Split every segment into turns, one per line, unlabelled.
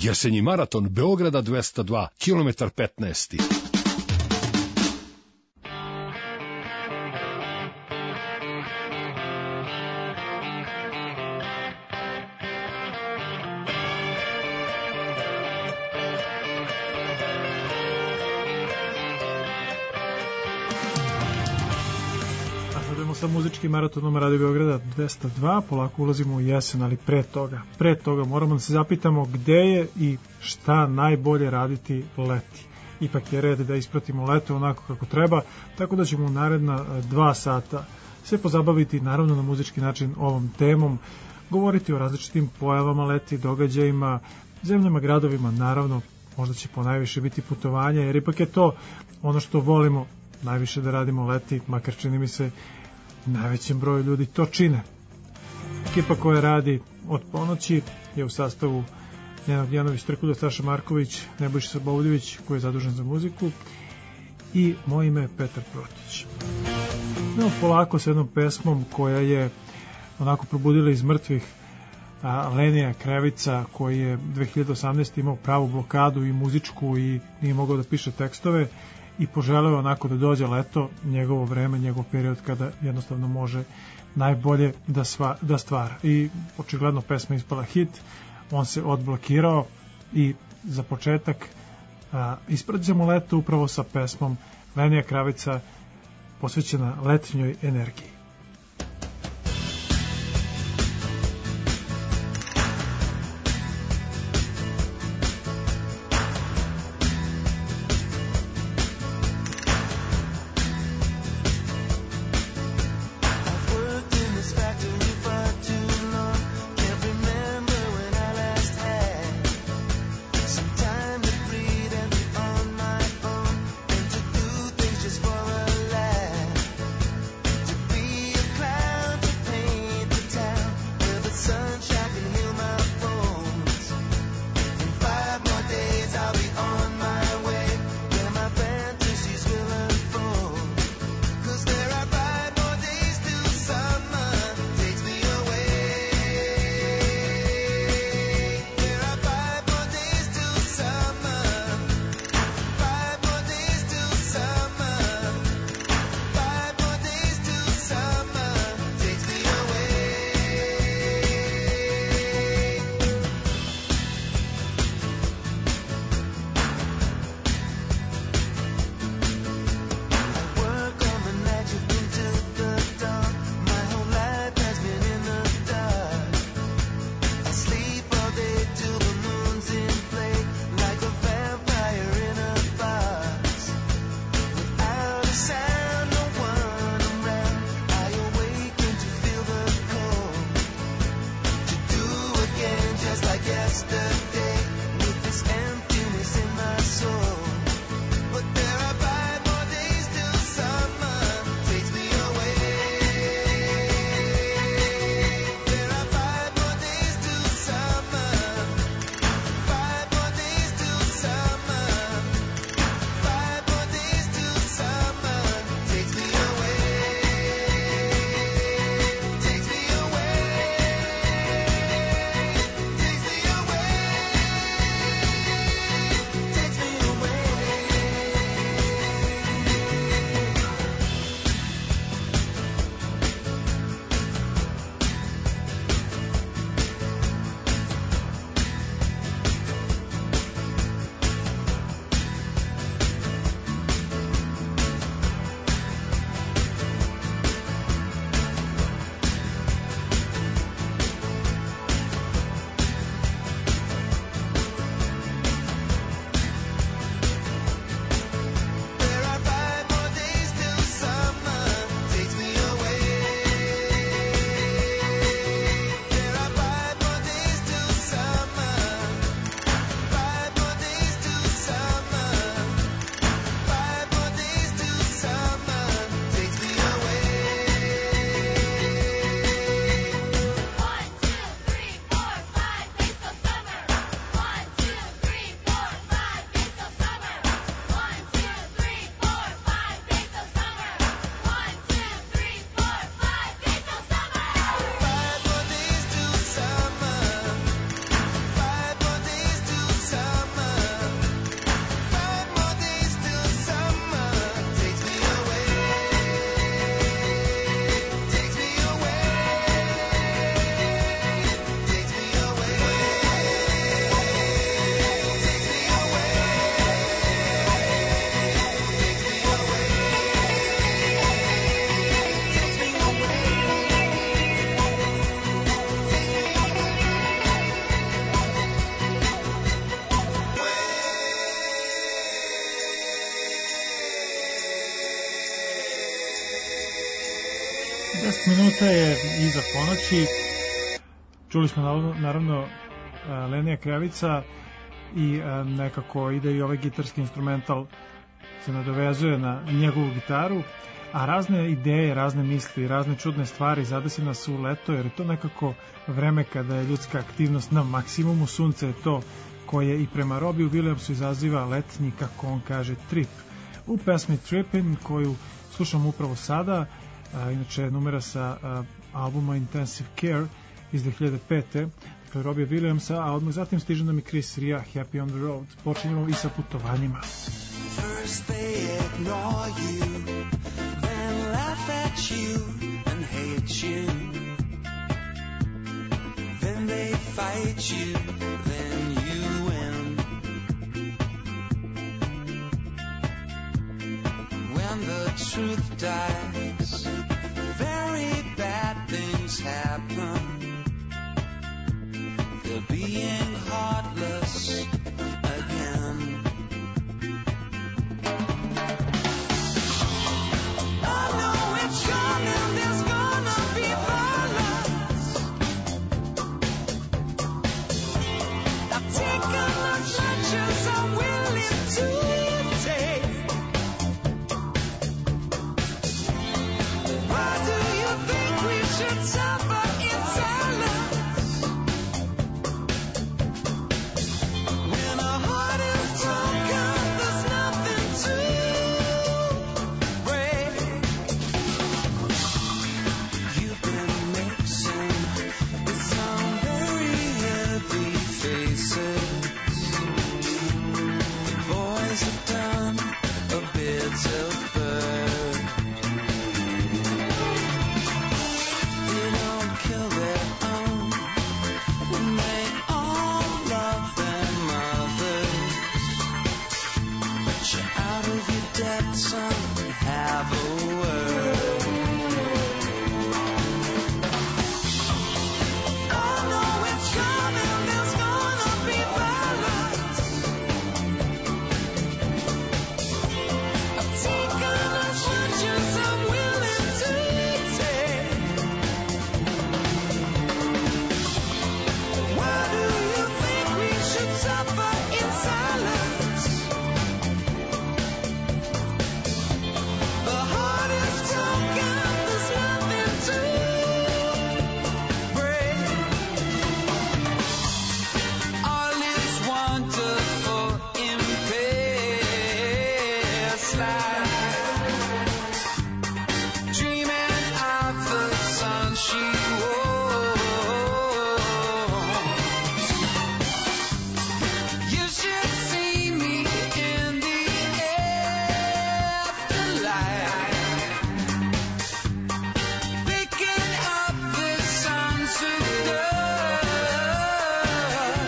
Jesenji maraton Beograda 202, kilometar 15.
Sa muzičkim maratonom Radio Beograda 202, polako ulazimo u jesen, ali pre toga moramo da se zapitamo gde je i šta najbolje raditi leti. Ipak je red da ispratimo leto onako kako treba, tako da ćemo u naredna 2 sata se pozabaviti naravno na muzički način ovom temom, govoriti o različitim pojavama leti, događajima, zemljama, gradovima, naravno možda će ponajviše biti putovanja, jer ipak je to ono što volimo najviše da radimo leti, makar čini mi se najvećem broju ljudi to čine. Ekipa koja radi od ponoći je u sastavu Nenad Janović, Trkulja, Saša Marković, Nebojša Sabovljević koji je zadužen za muziku i moje ime je Petar Protić. No, polako sa jednom pesmom koja je onako probudila iz mrtvih Lenija Krevica koji je 2018. imao pravu blokadu i muzičku i nije mogao da piše tekstove i poželeo onako da dođe leto, njegovo vreme, njegov period kada jednostavno može najbolje da stvara. I očigledno pesma ispala hit, on se odblokirao i za početak ispraćemo leto upravo sa pesmom Lenija Kravica posvećena letnjoj energiji.
Be
minuta je iza ponoći. Čuli smo naravno Lenija Krevica i nekako ide i ovaj gitarski instrumental se nadovezuje na njegovu gitaru, a razne ideje, razne misli, razne čudne stvari zadesi nas u leto, jer je to nekako vreme kada je ljudska aktivnost na maksimumu. Sunce je to koje i prema Robbie Williamsu izaziva letnji, kako on kaže, trip. U pesmi Trippin', koju slušam upravo sada, inače numera sa albuma Intensive Care iz 2005. Dakle, Robbie Williamsa, a odmah zatim stiže nam i Chris Ria, Happy on the Road. Počinjemo i sa putovanjima.
First they ignore you, then laugh at you and hate you, then they fight you, then you win. When the truth dies, very bad things happen. They're being heartless again. I know it's coming, there's gonna be violence. I've taken the chances I'm willing to take. Why do you think we should suffer in silence? When our heart is broken, there's nothing to break. You've been mixing with some very heavy faces. The boys have done a bit of bird. They don't kill their own, and they all love their mothers. But you're out of your depth, son, have a word. I know it's coming, there's gonna be violence. I've taken the chances I'm willing to take. Why do you think we should suffer in silence? The heart is broken, there's nothing to break. All is wonderful in past life. Dreaming of the sun she wore. You should see me in the afterlife, picking up the sons of love.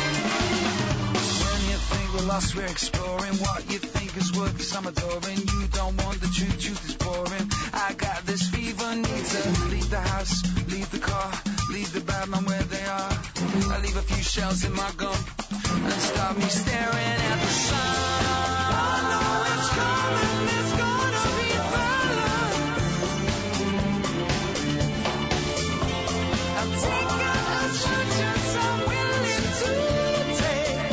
When you think we're lost, we're exploring what you think is worth, 'cause I'm adoring. You don't want the truth, truth is boring. I got this fever, need to leave the house, leave the car, leave the bad man where they are. I leave a few shells in my gun and stop me staring at the sun. I know it's coming, there's gonna be violence. I've taken a chance I'm willing to take.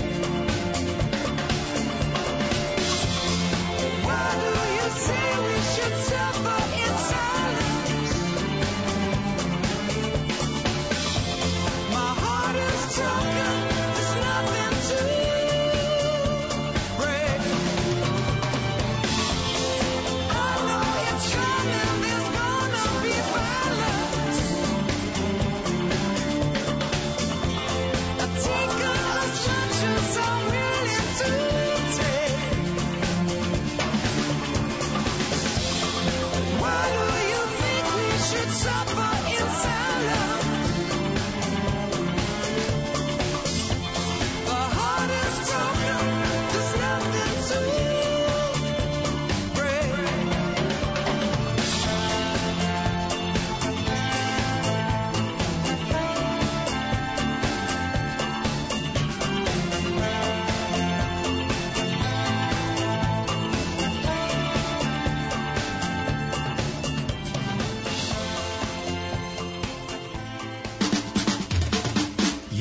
Why do you say we should suffer in silence? My heart is broken, there's nothing to break.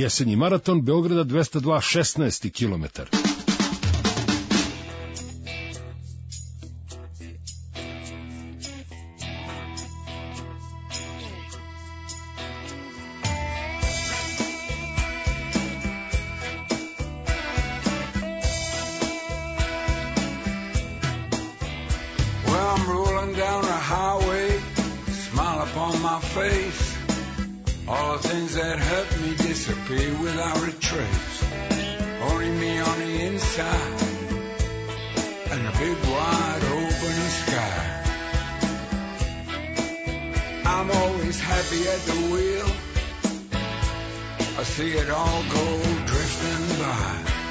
Jesenji maraton Beograda 202 16. kilometar.
All the things that hurt me disappear without a trace. Only me on the inside and a big wide open sky. I'm always happy at the wheel. I see it all go drifting by.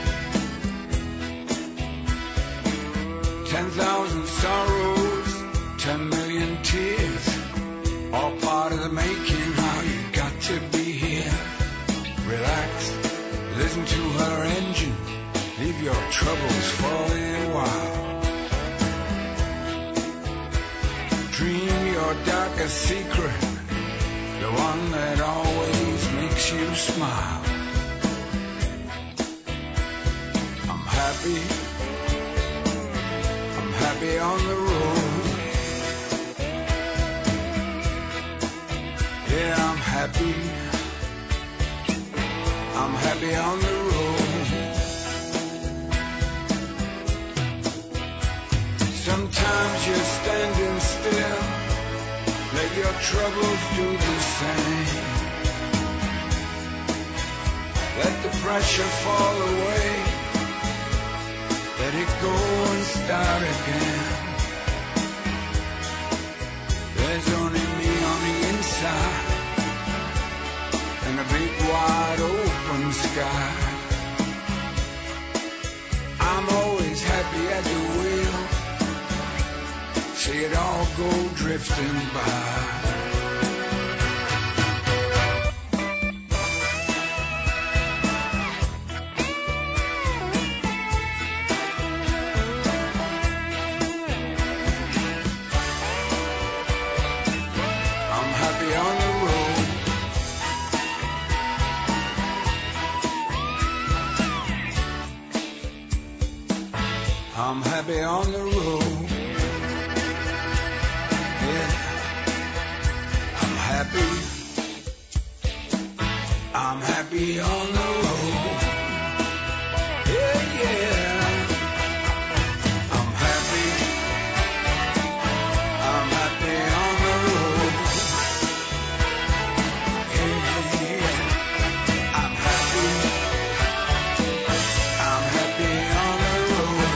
10,000 sorrows, 10 million tears, all part of the making. How you got to be here. Relax, listen to her engine, leave your troubles for a little while. Dream your darkest secret, the one that always makes you smile. I'm happy on the road. Yeah, I'm happy on the road. Sometimes you're standing still, let your troubles do the same. Let the pressure fall away, let it go and start again. There's only me on the inside and a big wide open sky. I'm always happy at the wheel, see it all go drifting by. I'm happy on the road. Yeah, I'm happy on the road. Yeah, yeah, I'm happy on the road. Yeah, yeah, I'm happy on the road.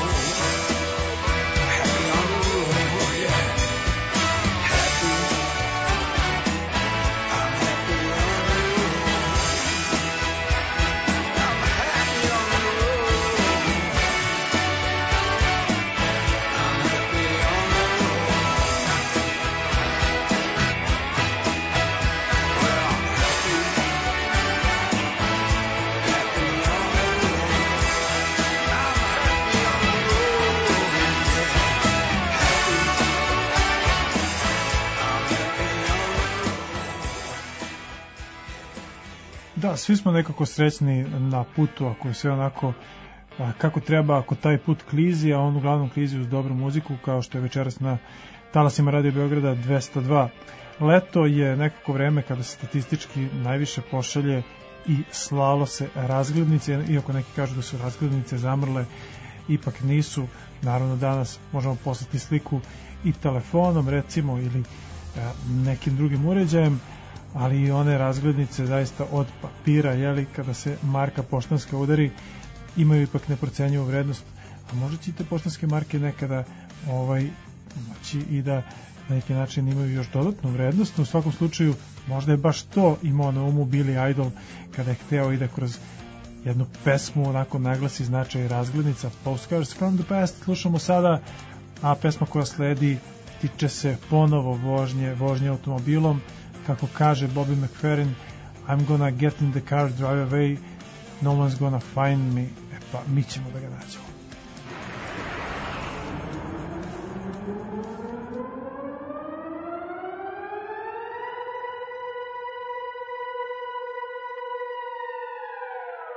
Da, svi smo nekako srećni na putu, ako je sve onako kako treba, ako taj put klizi, a on uglavnom klizi uz dobru muziku, kao što je večeras na talasima Radio Beograda 202. Leto je nekako vreme kada se statistički najviše pošalje i slalo se razglednice, iako neki kažu da su razglednice zamrle, ipak nisu. Naravno danas možemo poslati sliku i telefonom recimo ili nekim drugim uređajem, ali i one razglednice zaista od papira, jeli, kada se marka poštanska udari, imaju ipak neprocenjivu vrednost, a možda će te poštanske marke nekada moći i da na neki način imaju još dodatnu vrednost. U svakom slučaju možda je baš to imao na umu Billy Idol kada je hteo i da kroz jednu pesmu onako naglasi značaj razglednica. Postcards from the Past slušamo sada, a pesma koja sledi tiče se ponovo vožnje automobilom. Kako kaže Bobby McFerrin, I'm gonna get in the car, drive away, no one's gonna find me. Pa mi ćemo da ga nađemo.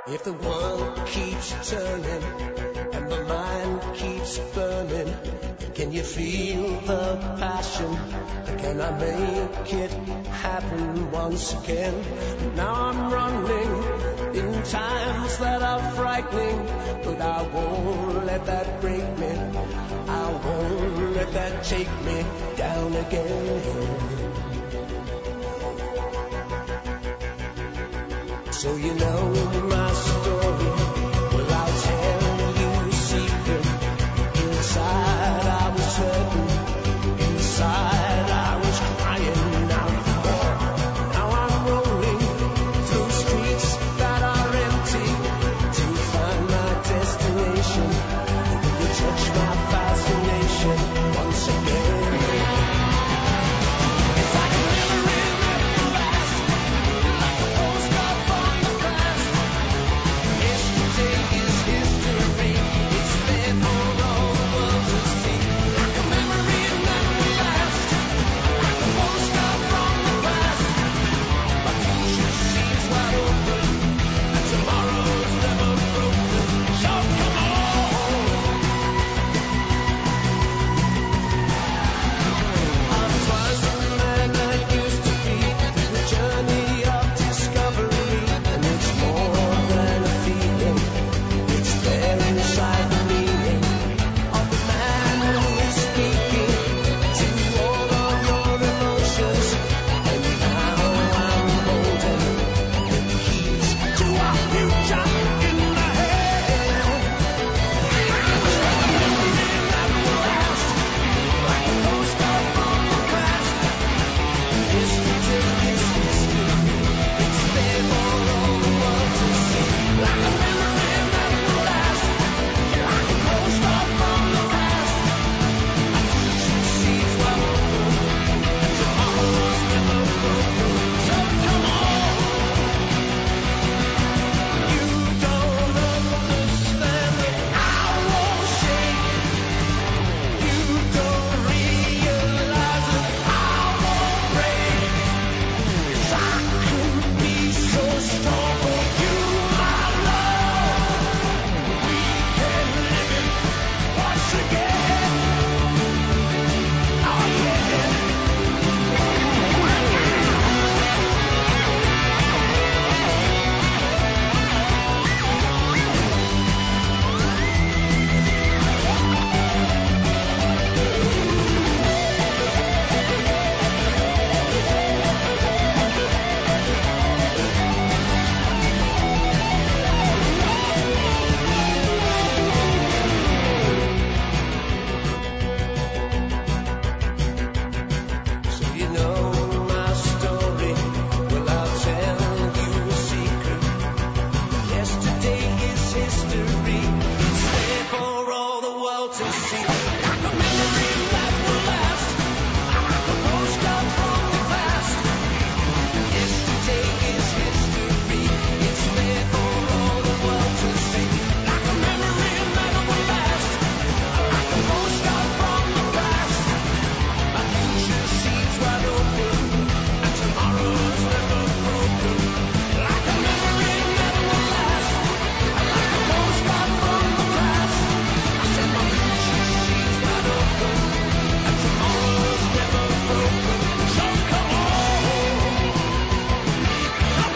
If the world keeps turning and the mind keeps burning, can you feel the passion? Can I make it happen once again? Now I'm running in times that are frightening, but I won't let that break me. I won't let that take me down again. So you know my story. Well, I'll tell you a secret. Inside I was hurting. Inside I was crying out for more. Now I'm rolling through streets that are empty to find my destination. You touch my fascination once again. It's like a memory that will last, like a postcard from the past. Yesterday is history. It's there for all the world to see. Like a memory that will last, like a postcard from the past. My future seems wide open, and tomorrow's never broken. So come on. I'm twice the man I used to be. The journey of discovery, and it's more than a feeling. It's there inside the meaning of the man who is speaking to all of your emotions. And now I'm holding the keys to our future in my hand. That will last, like a postcard from the past. Yesterday is history. It's there for all the world to see. Like a memory that will last, like a postcard from the past. My future seems wide open, and tomorrow's never broken. So come on. You don't understand that I won't shake. You don't realize that I won't break. 'Cause I can be so strong for you, my love. We can live it once again. Oh yeah. So you know my story. Well, I'll tell you a secret. Yesterday is history. It's there for all the world to see. Like a memory that will last, like a postcard from the past. Yesterday is history. It's there for all the world to see. Like a memory that will last, like a postcard from the past. My future seems wide open, and tomorrow's never broken. Like a memory that will last, like a postcard from the past. I said my future seems wide open, and tomorrow's never broken. So come on, come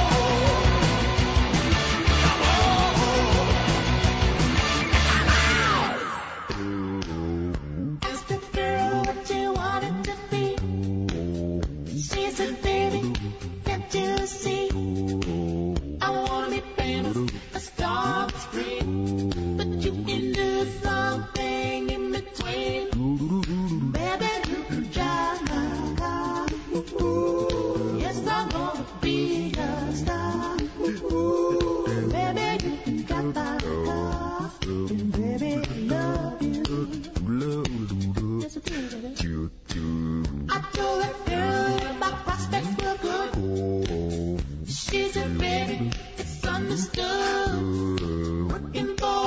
on.
Ask the girl what you wanted to be. She said, baby, can't you see? I wanna be famous, a star on the screen. But you can do something in between. Baby, you can drive my car. Yes, I'm gonna be a star. Baby, you can drive my car. Baby, I love you. Yes, I do, baby. I told that girl my prospects were good. She said, baby, it's understood. Working for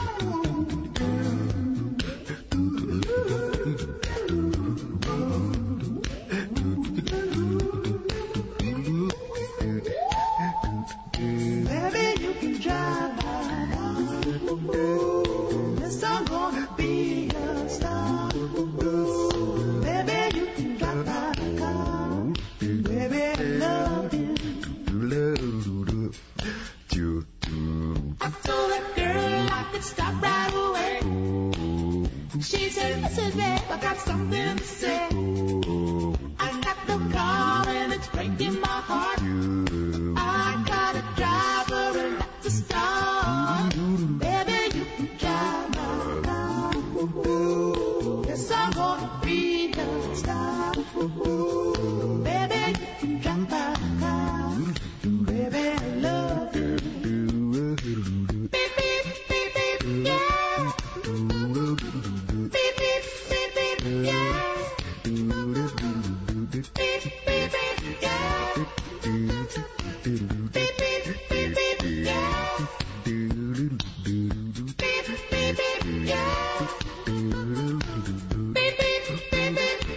Baby, you can drive my car. Yes, I'm gonna be a star. Baby, you can drive my car. Baby, I love you. I told that girl I could stop right away. She said, listen, babe, I got something to say. I got the car and it's breaking my heart. I got a driver and that's a star. Baby, you can drive my car. Yes, I'm gonna be the star. Baby, you can drive my car. Baby, I love you. Beep, beep, beep, beep, yeah. Beep, beep, beep, beep, yeah. Beep, beep, beep, yeah. Beep, beep, beep, beep, yeah. Beep, beep, beep, yeah. Beep, beep, beep,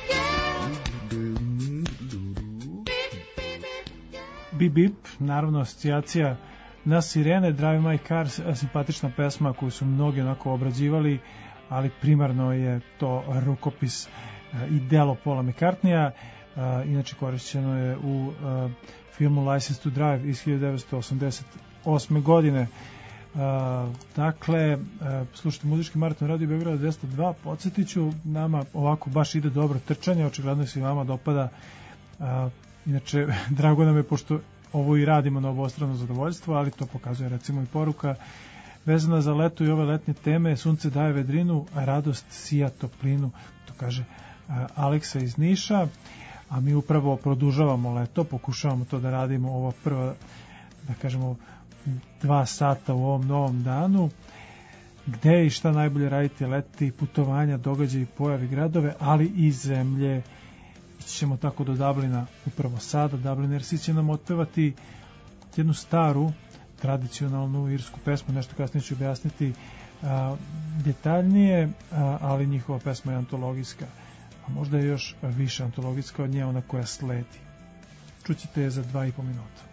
yeah.
Bip Bip, naravno asocijacija na sirene. Drive My Car, simpatična pesma koju su mnogi onako obrađivali, ali primarno je to rukopis i delo Paula McCartneya. Inače korišćeno je u filmu License to Drive iz 1988. godine. Dakle, slušajte muzički maraton Radio Beograda 202. Podsjetiću, nama ovako baš ide dobro trčanje, očigledno se i vama dopada. Inače, drago nam je, pošto ovo i radimo na obostrano zadovoljstvo, ali to pokazuje recimo i poruka vezana za leto i ove letnje teme. Sunce daje vedrinu, a radost sija toplinu, to kaže Aleksa iz Niša. A mi upravo produžavamo leto, pokušavamo to da radimo ovo prva, da kažemo, 2 sata u ovom novom danu. Gde i šta najbolje raditi leti, putovanja, događaji, pojavi, gradove, ali i zemlje. Ići ćemo tako do Dublina upravo sada. Dublinersi će nam otpevati jednu staru, tradicionalnu irsku pesmu, nešto kasnije ću objasniti detaljnije, ali njihova pesma je antologijska, a možda je još više antologijska od nje, ona koja sledi. Čućete je za 2,5 minuta.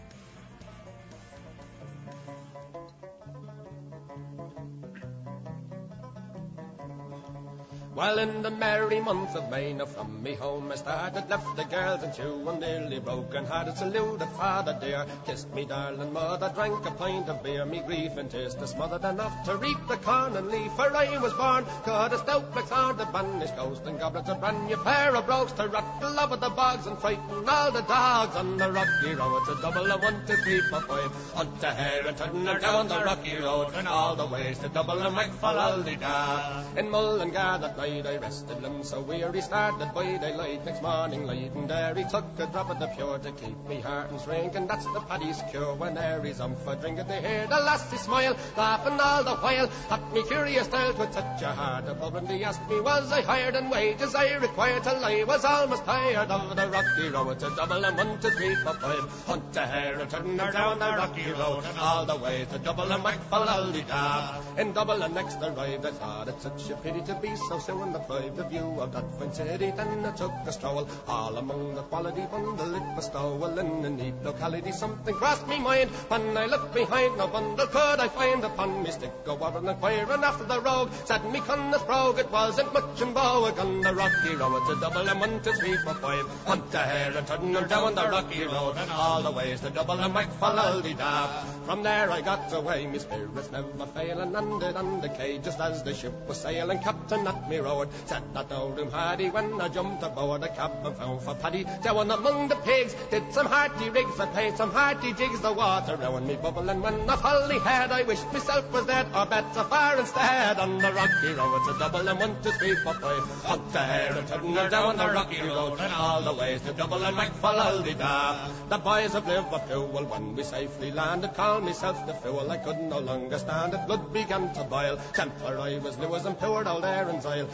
Well, in the merry month of May, now from me home I started, left the girls and two, and nearly broken hearted, saluted father dear, kissed me darling mother, drank a pint of beer, me grief and taste smothered enough to reap the corn and leaf, for I was born, cut a stout black sword, the banished ghost, and goblets, a brand new pair of brogues to rot the love of the bogs and frighten all the dogs on the rocky road. It's a double of 1, 2, 3, 4, 5, hunt a hare and turn her down the rocky road, and all the ways to double and make for Aldida. In Mullingar that night I rested limbs so weary, started by daylight next morning light, and there he took a drop of the pure to keep me heart and shrink, and that's the paddy's cure. When there he's for drinking, they hear the lassie smile, laughing all the while at me curious tales with such a heart above, and he asked me was I hired and wages I required till I was almost tired of the rocky road. It's a double and 1, 2, 3, 4, 5, hunt a hare and turn her down the rocky road, and all the way to Double and Macfalaldida. In Double and next arrived, I thought it such a pity to be so soon deprived the view of that fine city. Then I took a stroll all among the quality bundle it bestowal in a neat locality. Something crossed me mind when I looked behind, no bundle could I find upon me stick. Go over and inquiring after the rogue, said me Connors brogue, it wasn't much in Bowick on the rocky road. It's a double and 1, 2, 3, 4, 5, hunt a hare and turn her down the rocky road, and all the ways to Double and Macfalaldida. From there I got away, me spirits never failing, landed on the quay just as the ship was sailing. Captain at me road said that old room hardy when I jumped aboard a cab and found for Paddy down among the pigs, did some hearty rigs, I played some hearty jigs, the water round me bubbling when I fully had, I wished myself was dead or better far instead. On the rocky road it's a double and 1, 2, 3, 4, 5, hunt the hare and turn her down the rocky road, and all the ways to Double and Macfalaldida. The boys of Liverpool, when we safely landed, called myself the fool, I could no longer stand it, blood began to boil, temper I was Lewis and poured all there in Zyle,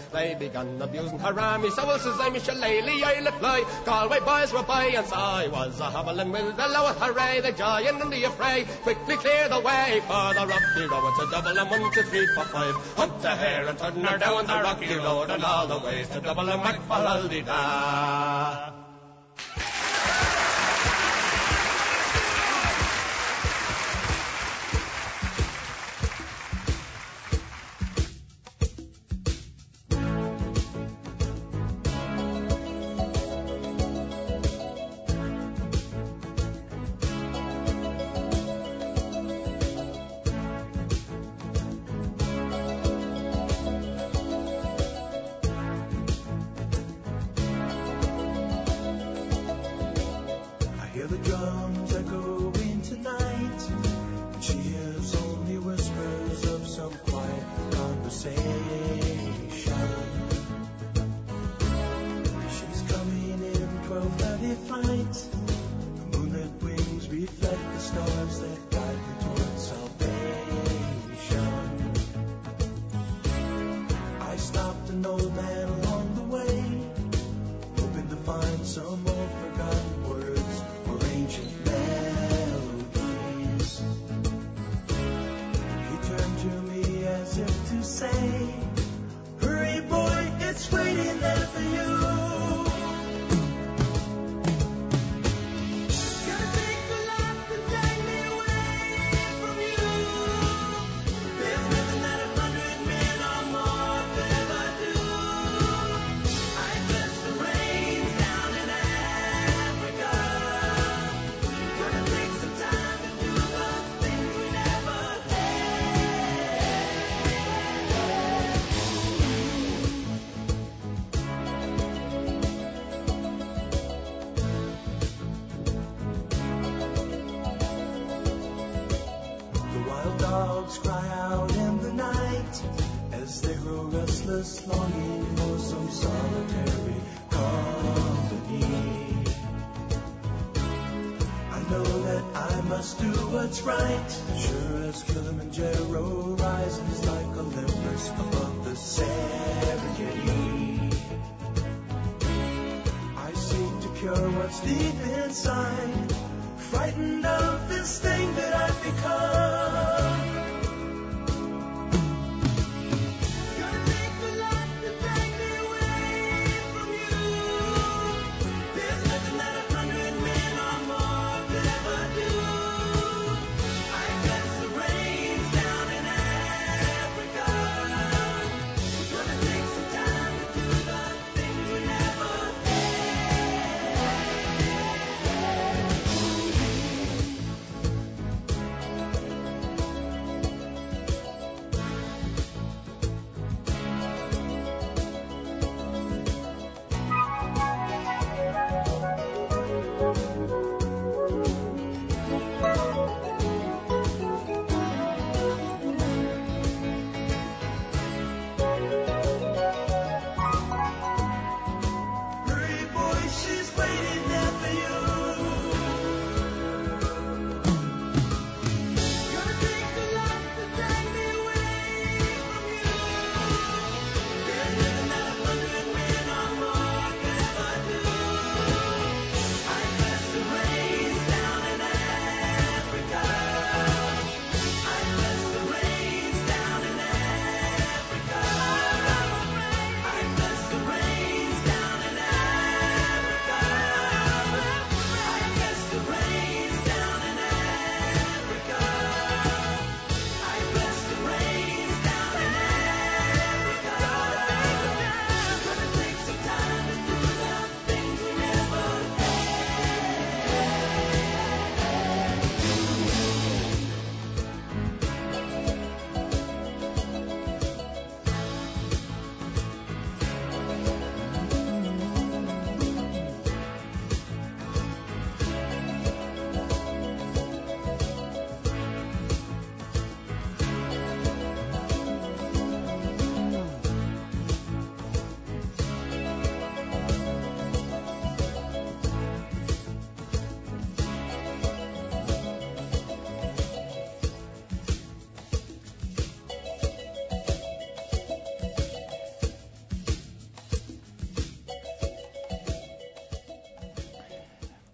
They begun abusing her army, so says I'm a shillelagh, I'll fly. Galway boys were by, and so I was a hobbling with the lowest hooray. The giant and the affray quickly clear the way for the rocky road. It's a double and 1, 2, 3, 4, 5. Up the hare and turn her down the rocky road, and all the ways to double and whack for Aldi-da.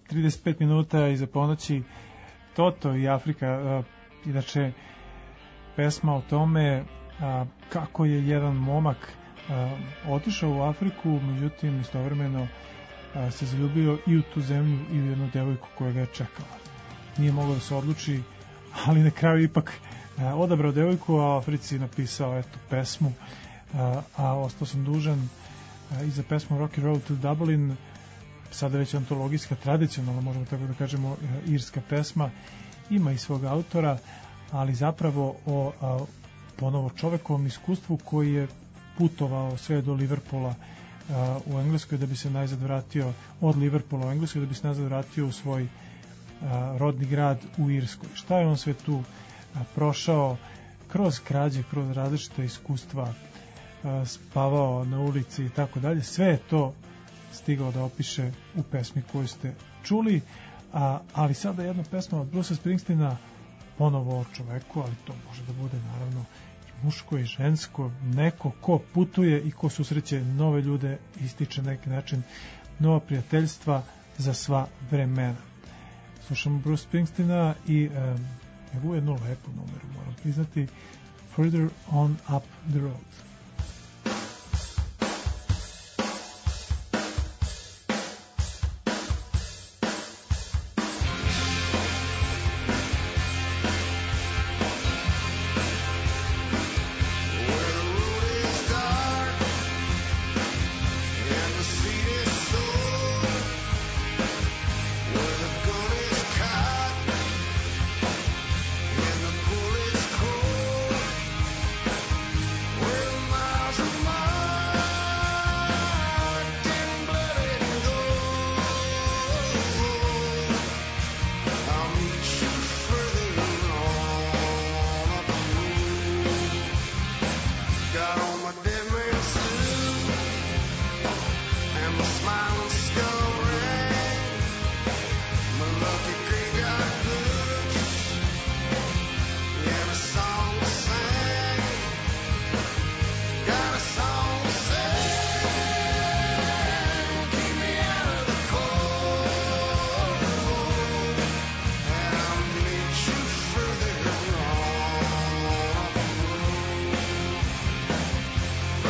35 minuta iza ponoći, Toto i Afrika, inače pesma o tome kako je jedan momak otišao u Afriku, međutim istovremeno se zaljubio i u tu zemlju i u jednu devojku koja ga je čekala. Nije mogao da se odluči, ali na kraju ipak odabrao devojku, a u Africi napisao pesmu, a ostao sam dužan i za pesmu Rocky Road to Dublin, sada već antologijska, tradicionalna, možemo tako da kažemo, irska pesma, ima i svog autora, ali zapravo o ponovo čovekovom iskustvu koji je putovao sve do Liverpoola u Engleskoj da bi se najzad vratio, od Liverpoola u Engleskoj da bi se najzad vratio u svoj rodni grad u Irskoj. Šta je on sve tu prošao kroz krađe, kroz različite iskustva, spavao na ulici i tako dalje, sve je to stigao da opiše u pesmi koju ste čuli, ali sada jedna pesma od Brucea Springsteena, ponovo o čoveku, ali to može da bude naravno i muško i žensko, neko ko putuje i ko susreće nove ljude, ističe neki način nova prijateljstva za sva vremena. Slušamo Bruce Springsteena i njegovu jednu lepu numeru, moram priznati, Further on Up the Road.
Further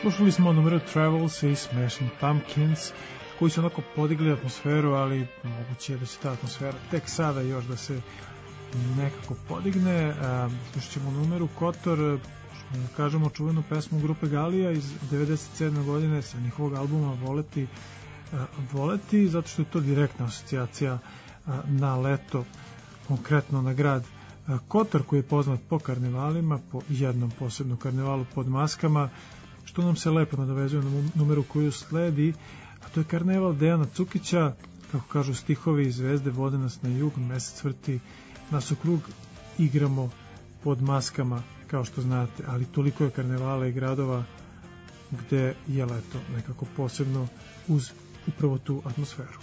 Slušali smo numero Travels i Smashing Pumpkins, koji su onako podigli atmosferu, ali moguće je da će ta atmosfera tek sada još da se nekako podigne. Slušat ćemo numeru Kotor, da kažemo čuvenu pesmu grupe Galija iz 97. godine sa njihovog albuma Voleti, zato što je to direktna asocijacija na leto, konkretno na grad Kotor, koji je poznat po karnevalima, po jednom posebnom karnevalu pod maskama, što nam se lepo nadovezuje na numeru koju sledi, a to je karneval Dejana Cukića, kako kažu stihovi, zvezde vode nas na jug, mesec vrti nas u krug, igramo pod maskama, kao što znate, ali toliko je karnevala i gradova gde je leto nekako posebno uz upravo tu atmosferu.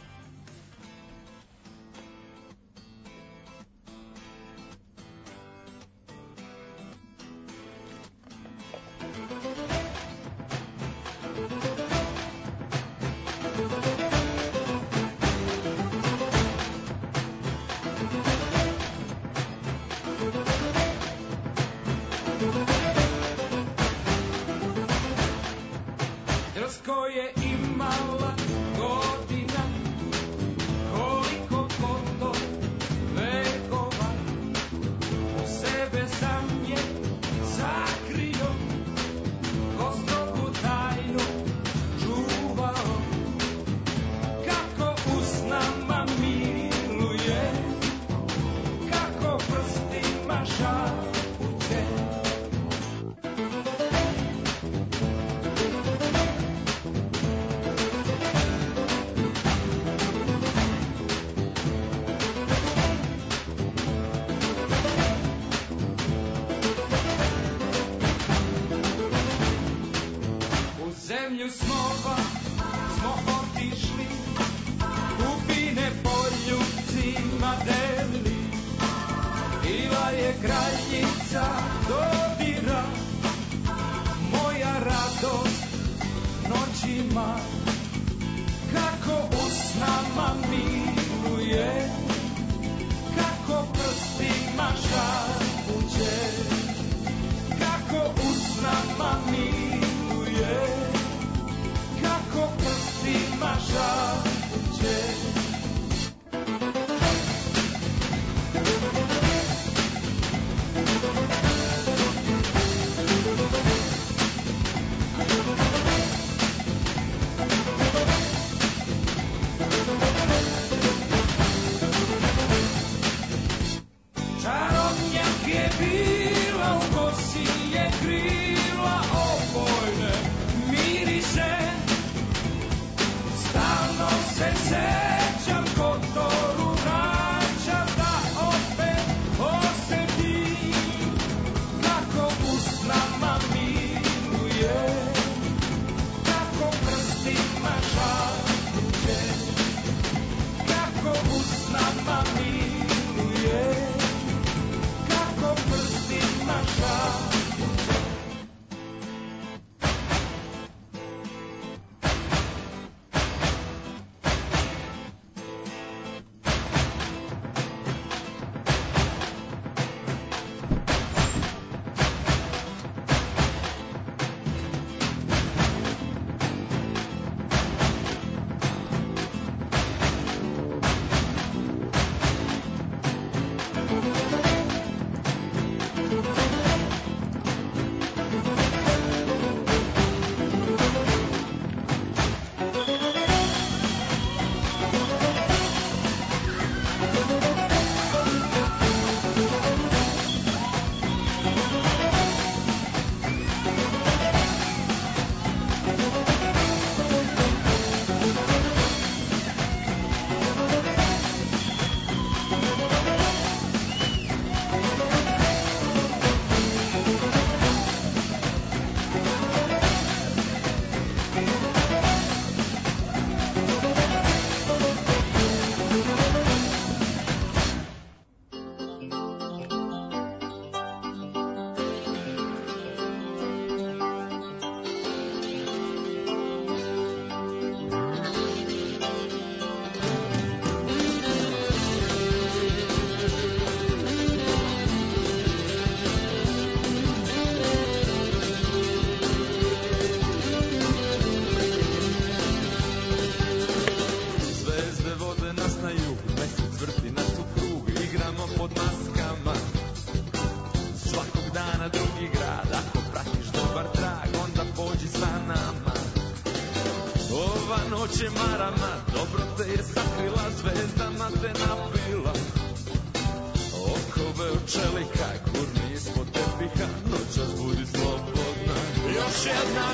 noć je marama, dobro te je sakrila, zvezdama te napila. Okove od čelika, gurni ispod tepiha, noćas budi slobodna. Još jedna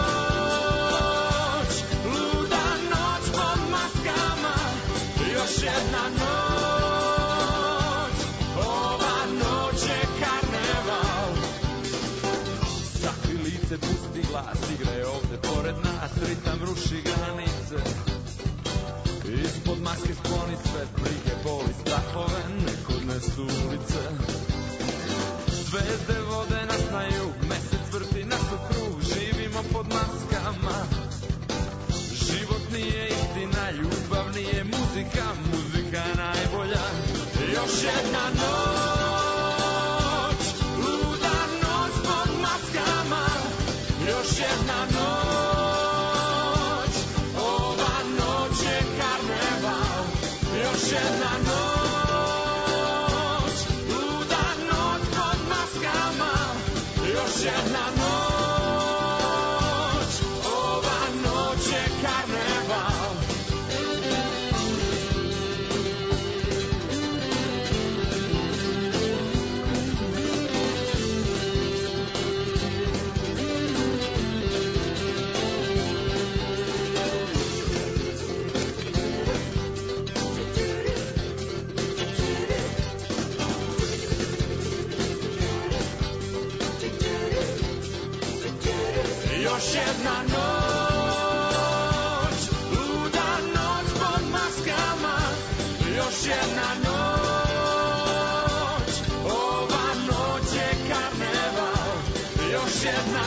noć, luda noć pod maskama. Još jedna noć, ova noć je karneval. Sakri lice, pusti glas, igre ovde pored nas, ritam ruši granice. Ispod maske skloni sve brige, boli, strahove, nek odnesu ulice. Zvezde vode nas znaju, mesec vrti nas u krug, živimo pod maskama. Život nije istina, ljubav nije muzika, muzika je najbolja. Još jedna noć, luda noć pod maskama. Još jedna noć, ova noć je karneval. Još jedna noć, luda noć pod maskama. Još jedna noć, ova noć je karneval. Još jedna noć, luda noć pod maskama. Još jedna noć, ova noć je karneval. Još jedna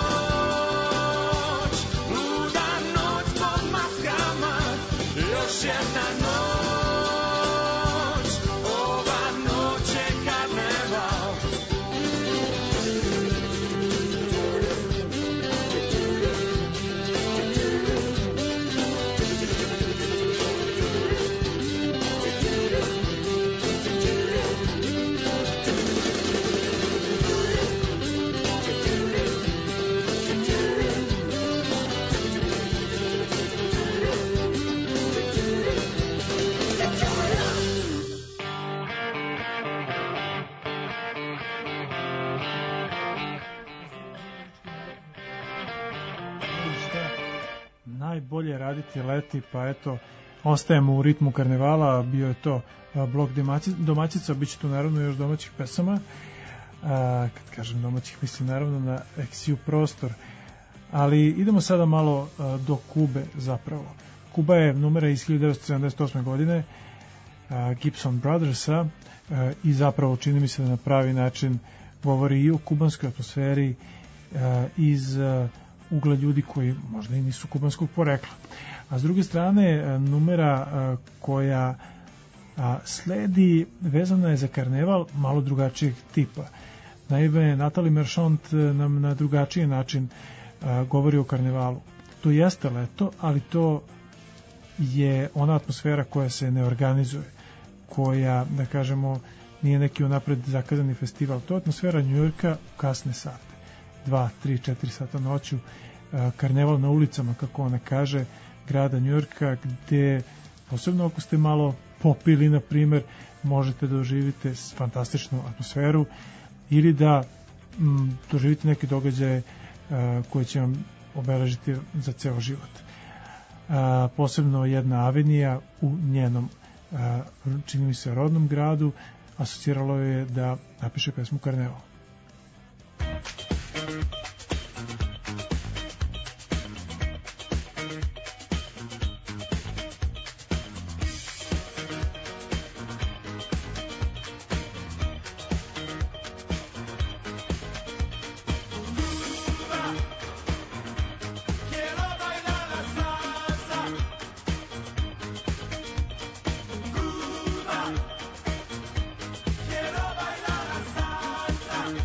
noć, luda noć pod maskama. Još jedna noć, ova noć je karneval.
Najbolje raditi leti, pa eto, ostajemo u ritmu karnevala, bio je to blok domaćica, bit će tu naravno još domaćih pesama. Kad kažem domaćih, mislim naravno na XU prostor, ali idemo sada malo do Kube zapravo. Kuba je numera iz 1978. godine Gibson Brothersa i zapravo čini mi se da na pravi način govori i o kubanskoj atmosferi iz ugla ljudi koji možda i nisu kubanskog porekla. A s druge strane, numera koja sledi vezana je za karneval malo drugačijeg tipa. Naime, Natalie Merchant nam na drugačiji način govori o karnevalu. To jeste leto, ali to je ona atmosfera koja se ne organizuje, koja, da kažemo, nije neki unapred zakazani festival. To je atmosfera Njujorka u kasne sate. 2, 3, 4 sata noću, karneval na ulicama, kako ona kaže, grada Njujorka, gde, posebno ako ste malo popili, na primer, možete da doživite fantastičnu atmosferu ili da doživite neke događaje koje će vam obeležiti za ceo život. Posebno jedna avenija u njenom, čini mi se, rodnom gradu, asociralo je da napiše pesmu Karneval.
Quiero bailar la salsa.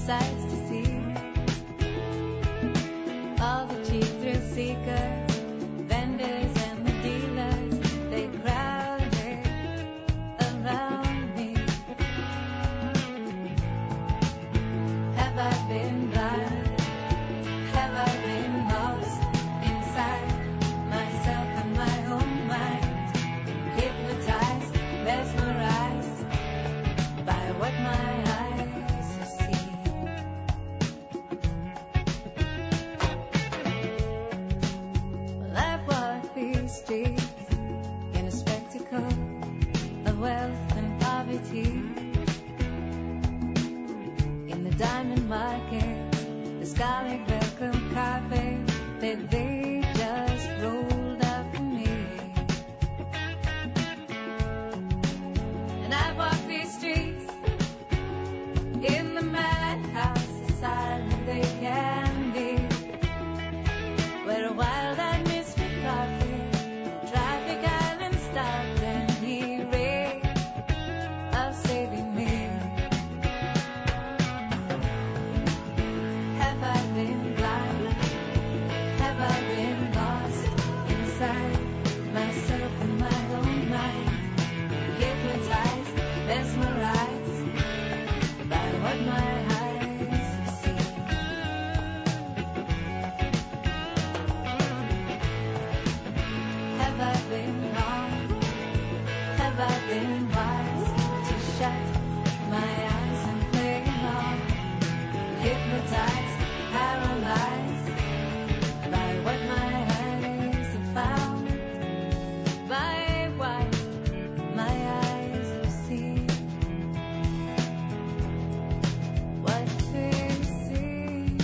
sights to see. All the cheap thrill seekers, vendors and the dealers, they crowded around me. Have I been blind? Have I been lost inside myself and my own mind? Hypnotized, mesmerized by what my eyes have seen. Well, I've walked these streets in a spectacle of wealth and poverty. In the diamond market, the scarlet welcome carpet that they just rolled out for me. And I've walked these streets in the madhouse, as silent they can be, where a wild-eyed mystery prophet, traffic island stopped and he raved of saving me. Have I been blind? Have I been lost inside myself and my own mind? Hypnotized, mesmerized by what my eyes have seen. Have I been wrong? Have I been wise to shut my eyes and play along? Hypnotized, paralyzed by what my eyes have found, by what my eyes have seen. What they see.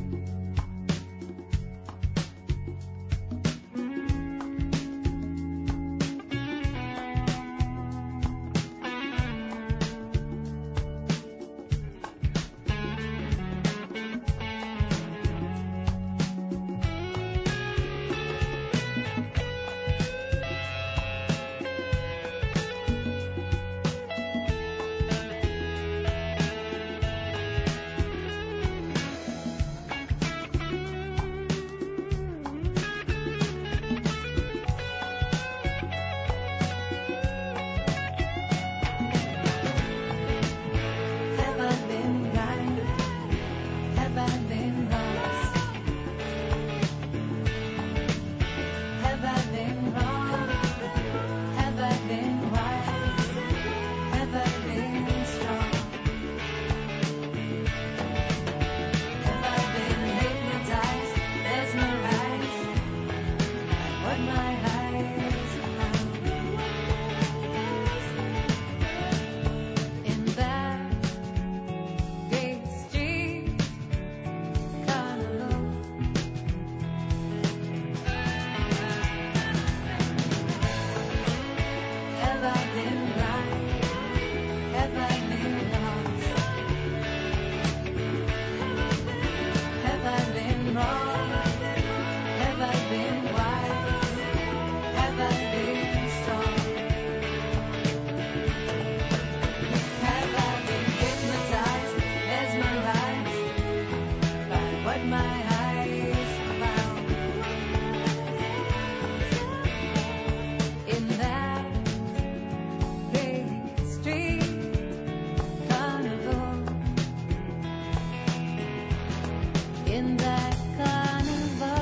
Have I been blind? Have I been lost? Have I been wrong? Have I been wise? Have I been strong? Have I been hypnotized, mesmerized by what my eyes have found? In that great street carnival, have I been blind? Have I been lost? Have I been wrong? Have I been wise? Have I been strong? Have I been hypnotized, mesmerized by what my eyes have found? In that great street carnival, in that carnival.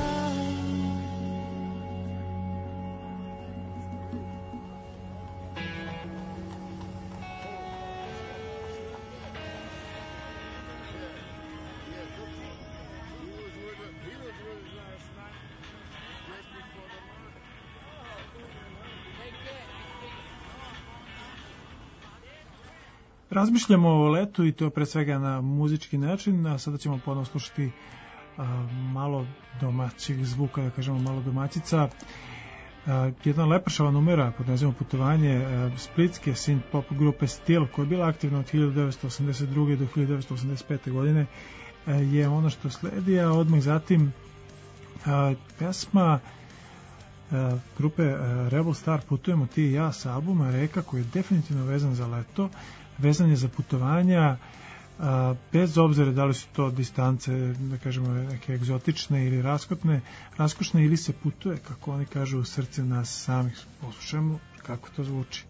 Razmišljamo o letu i to pre svega na muzički način, a sada ćemo ponovno slušati malo domaćih zvuka, da kažemo malo domaćica. Jedna lepršava numera pod nazivom Putovanje splitske synth-pop grupe Stil, koja je bila aktivna od 1982. do 1985. godine, je ono što sledi, a odmah zatim pesma grupe Rebel Star Putujemo ti i ja sa albuma Reka, koji je definitivno vezan za leto, vezan je za putovanja, bez obzira da li su to distance, da kažemo, neke egzotične ili raskošne ili se putuje, kako oni kažu, u srce nas samih. Poslušajmo kako to zvuči.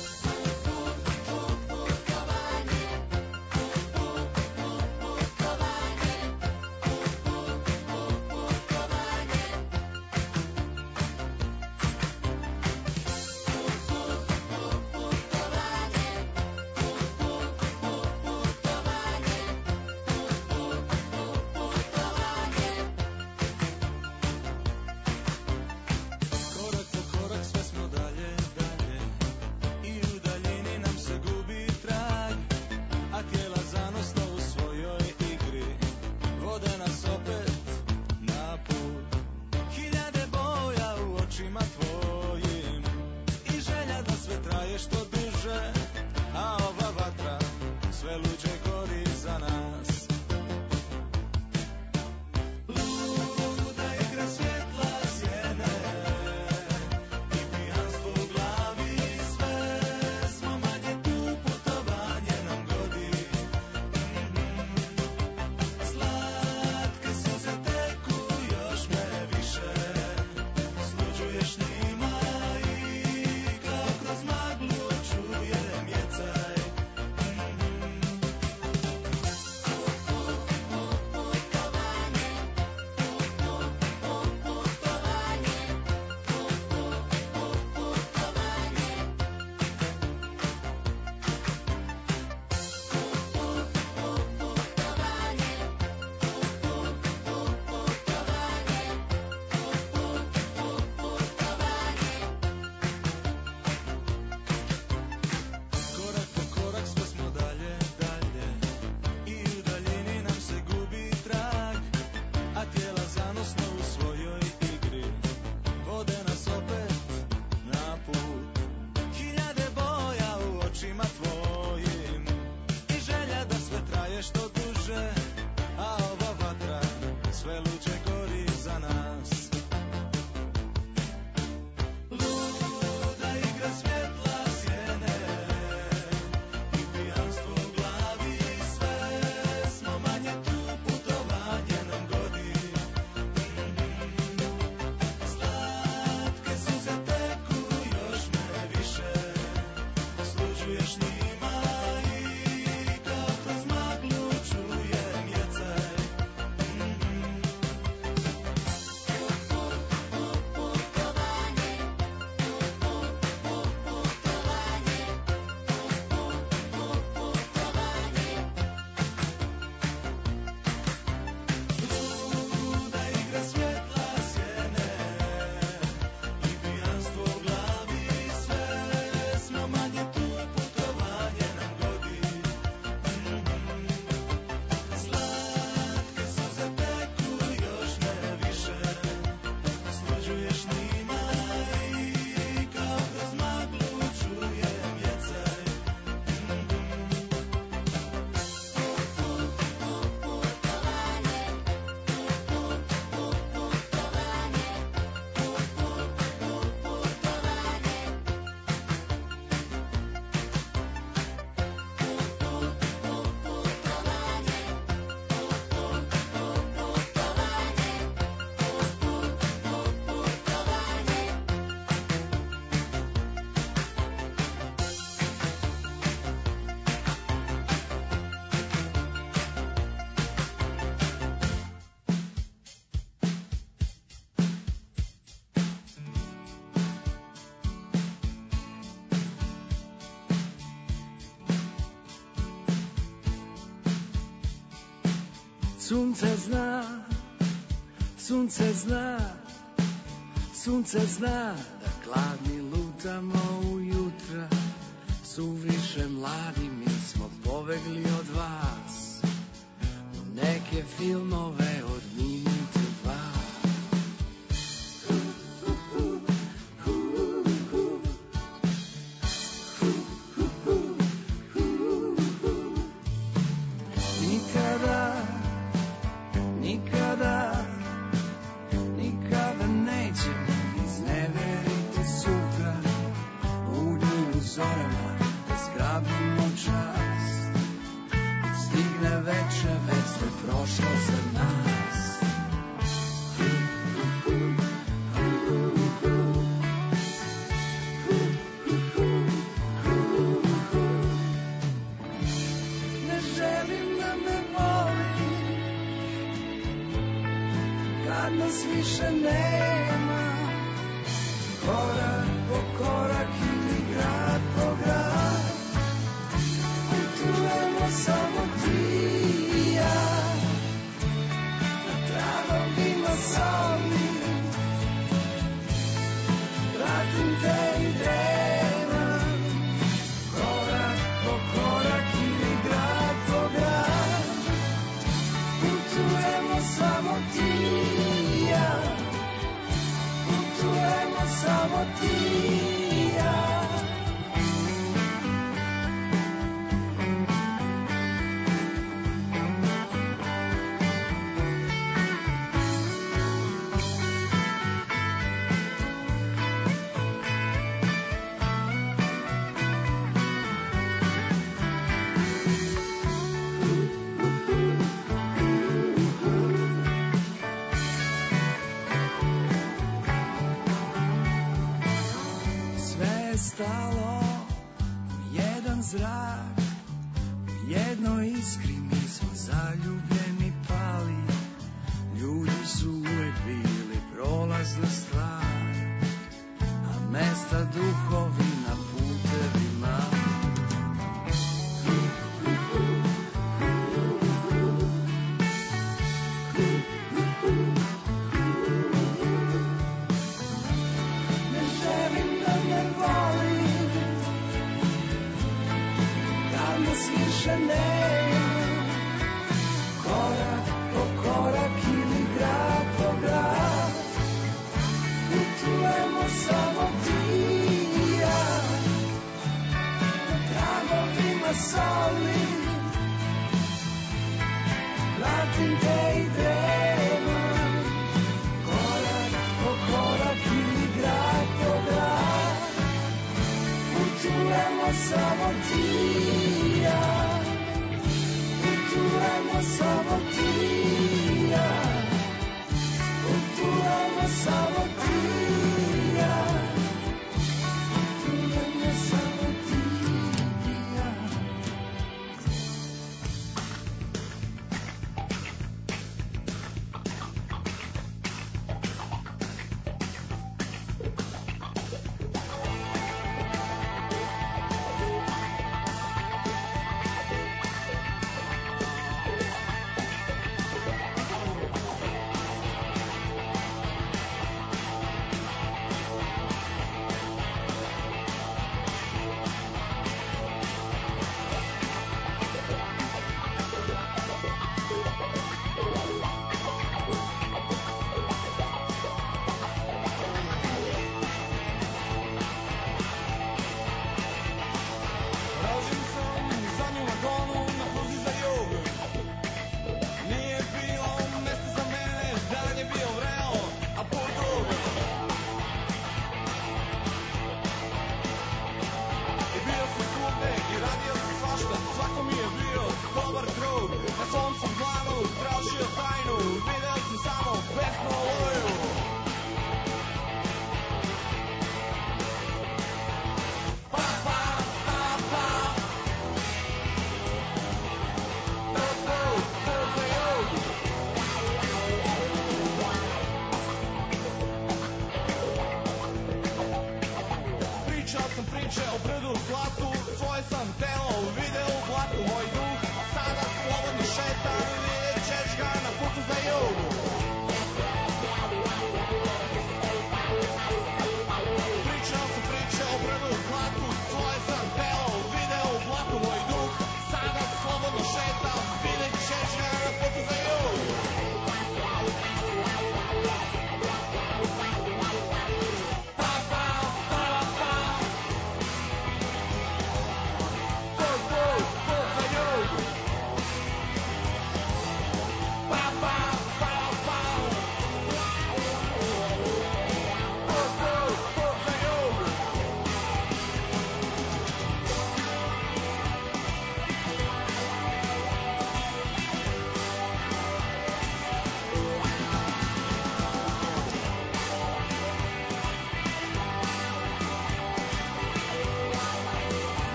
Sunce zna, sunce zna, sunce zna da gladni lutamo ujutra, suviše mladi mi smo pobegli od vas u neke filmove od minute dva. Nikada nećemo izneveriti sutra, u njim zorama da zgrabimo čast. nas više nema. Korak po korak ili grad po grad, putujemo samo ti i ja. Na tragovima soli, pratim te i dremam. Korak po korak ili grad po grad, putujemo samo ti i ja. Putujemo samo ti i ja. Stalo u jedan zrak, u jednoj iskri mi smo zaljubljeni pali. Ljudi su uvek bili prolazna stvar, a mesta duhovi na putevima. Ne želim da me volim, kad nas više nema. Korak po korak ili grad po grad, putujemo samo ti i ja. Na tragovima soli, pratim te i dremam. Korak po korak ili grad po grad, putujemo samo ti i ja. Putujemo samo ti i ja. Putujemo samo ti i ja. Putujemo samo ti i ja.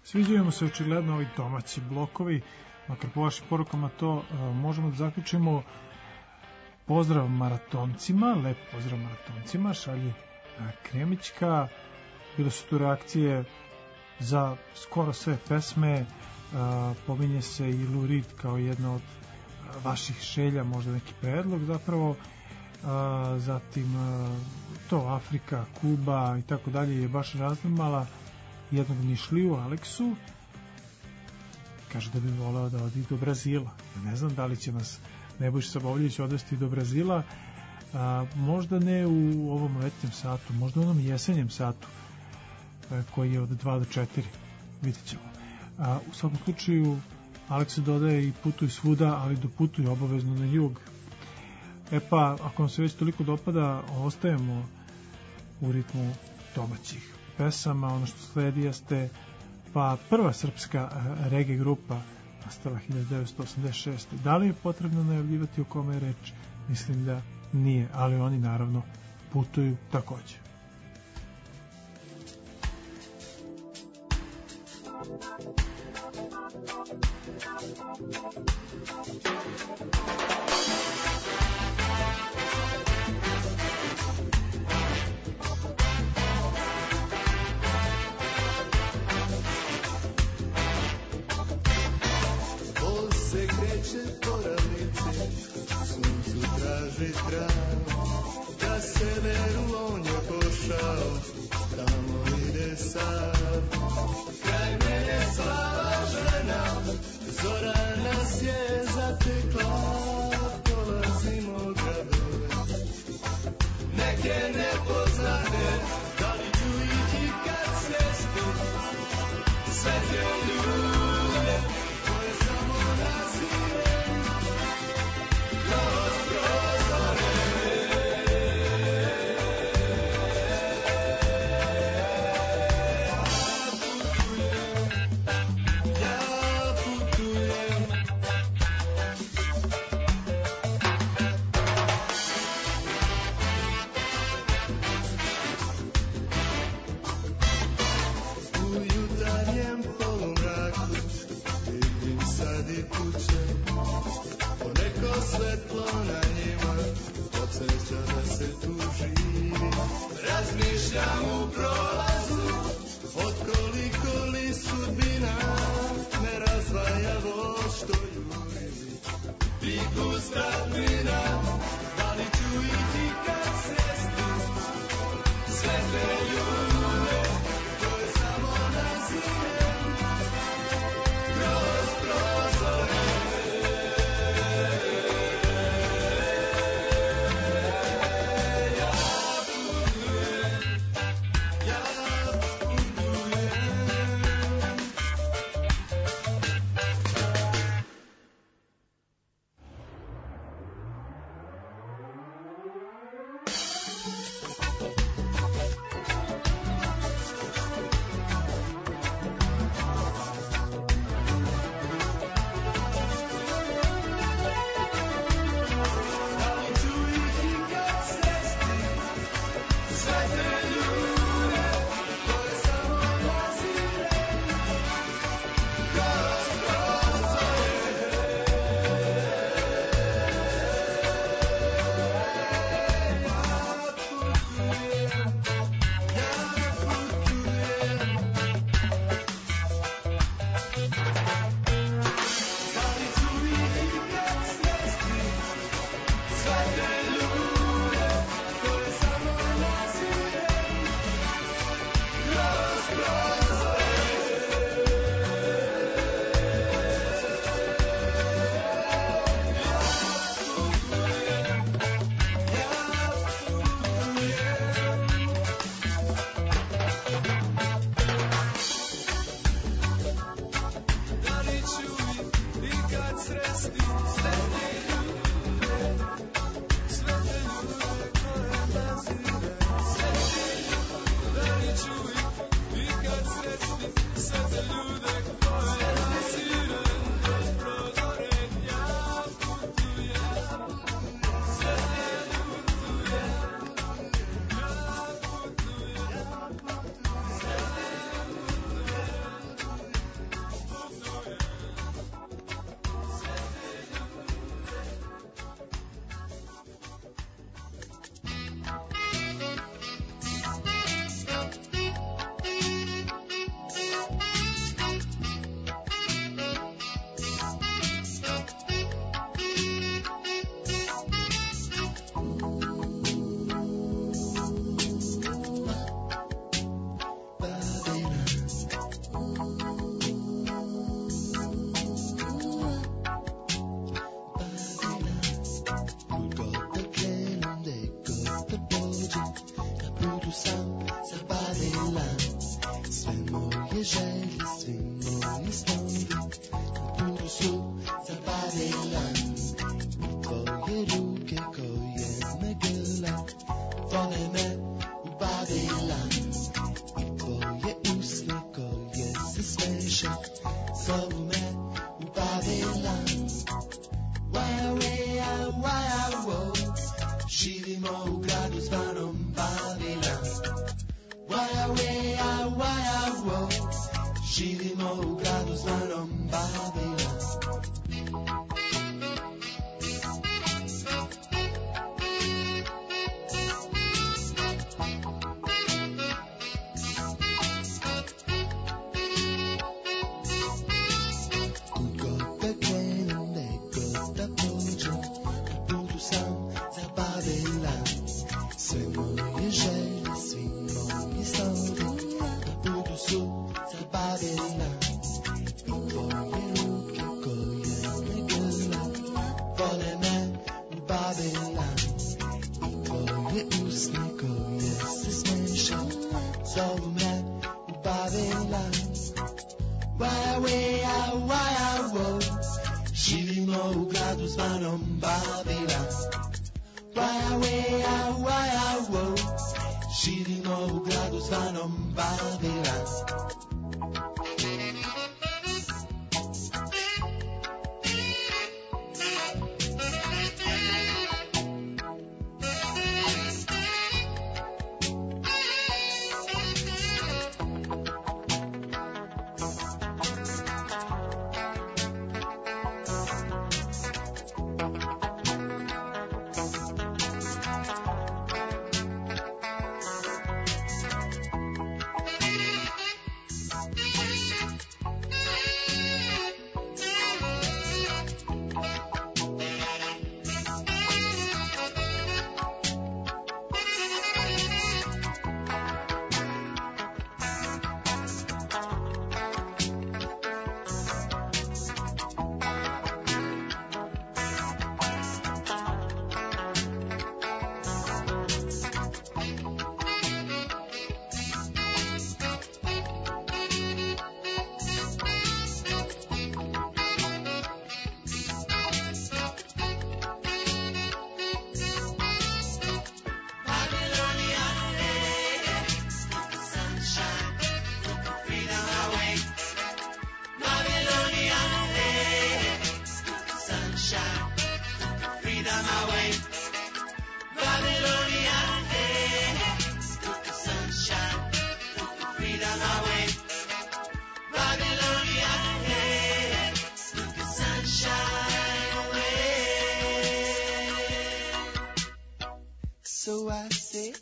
Sviđaju mu se očigledno ovi domaći blokovi, makar po vašim porukama to možemo da zaključimo. Pozdrav maratoncima, lep pozdrav maratoncima, šalji Kremićka. Bile su tu reakcije za skoro sve pesme, pominje se i Lou Reed kao jedna od vaših želja, možda neki predlog zapravo, zatim to Afrika, Kuba i tako dalje je baš raznimala jednog Nišliju, Aleksu, kaže da bi voleo da odi do Brazila. Ne znam da li će nas Nebojša Sabovljević odvesti do Brazila, možda ne u ovom letnjem satu, možda u onom jesenjem satu koji je od 2 do 4, vidjet ćemo. U svakom slučaju Aleksa dodaje i putuj svuda, ali doputuj obavezno na jug. Pa, ako vam se već toliko dopada, ostajemo u ritmu domaćih pesama. Ono što sledi jeste pa prva srpska reggae grupa nastala 1986. Da li je potrebno najavljivati o kome je reč? Mislim da nije, ali oni naravno putuju takođe.
Da severu on je pošao, tamo ide sav. Kraj mene slava žena, zora nas je zatekla. Polazimo gradove, neke nepoznate, da li ću ići kad sesti. Sve te ljude, koje samo nazirem, kroz prozore. Svetlo na njima podsjeća da se tu živi. Razmišljam u prolazu od koliko li sudbina me razdvaja voz što juri. I gusta dmina, da li ću ići kad sesti. Sve te ljude koje samo nazirem kroz prozore. mi snovi, budu su za Babilan. Tvoje ruke koje me grle, vole me u Babilan. I tvoje usne koje se smeše, zovu me u Babilan. Wow, živimo u gradu zvanom Babilan. Wow, živimo u gradu zvanom Babilan. Kud god da krenem, gde god da pođem, budu sam za Babilan. Sve moje želje, svi moji snovi, da budu su za Babilan. I tvoje ruke koje me grle, vole me u Babilan. I tvoje usne koje se smeše, zovu me u Babilan. Wow, živimo u gradu zvanom Babilan. Wow, živimo u gradu zvanom Babilan. So I say,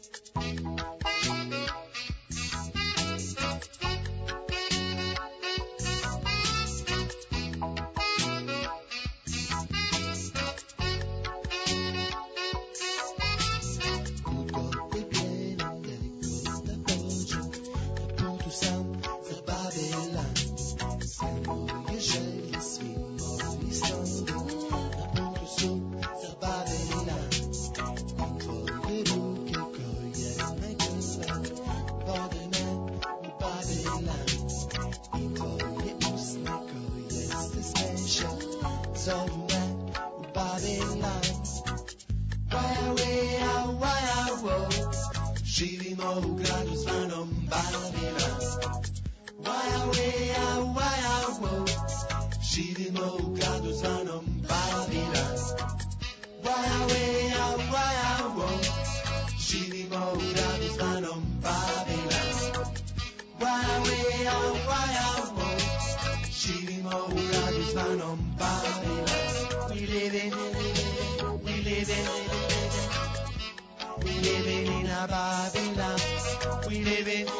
kud god da krenem, gde god da pođem, na putu sam za Babilan. Sve moje želje, svi moji snovi, na putu su za Babilan. I tvoje ruke koje me grle, vode me u Babilan. I tvoje usne koje se smeše, zovu me u Babilan. Wow, živimo u gradu zvanom Babilan. Wow, živimo u gradu zvanom Babilan. Wow, živimo u gradu zvanom Babilan. Wow, živimo u gradu zvanom Babilan. We living in a Babylon. We living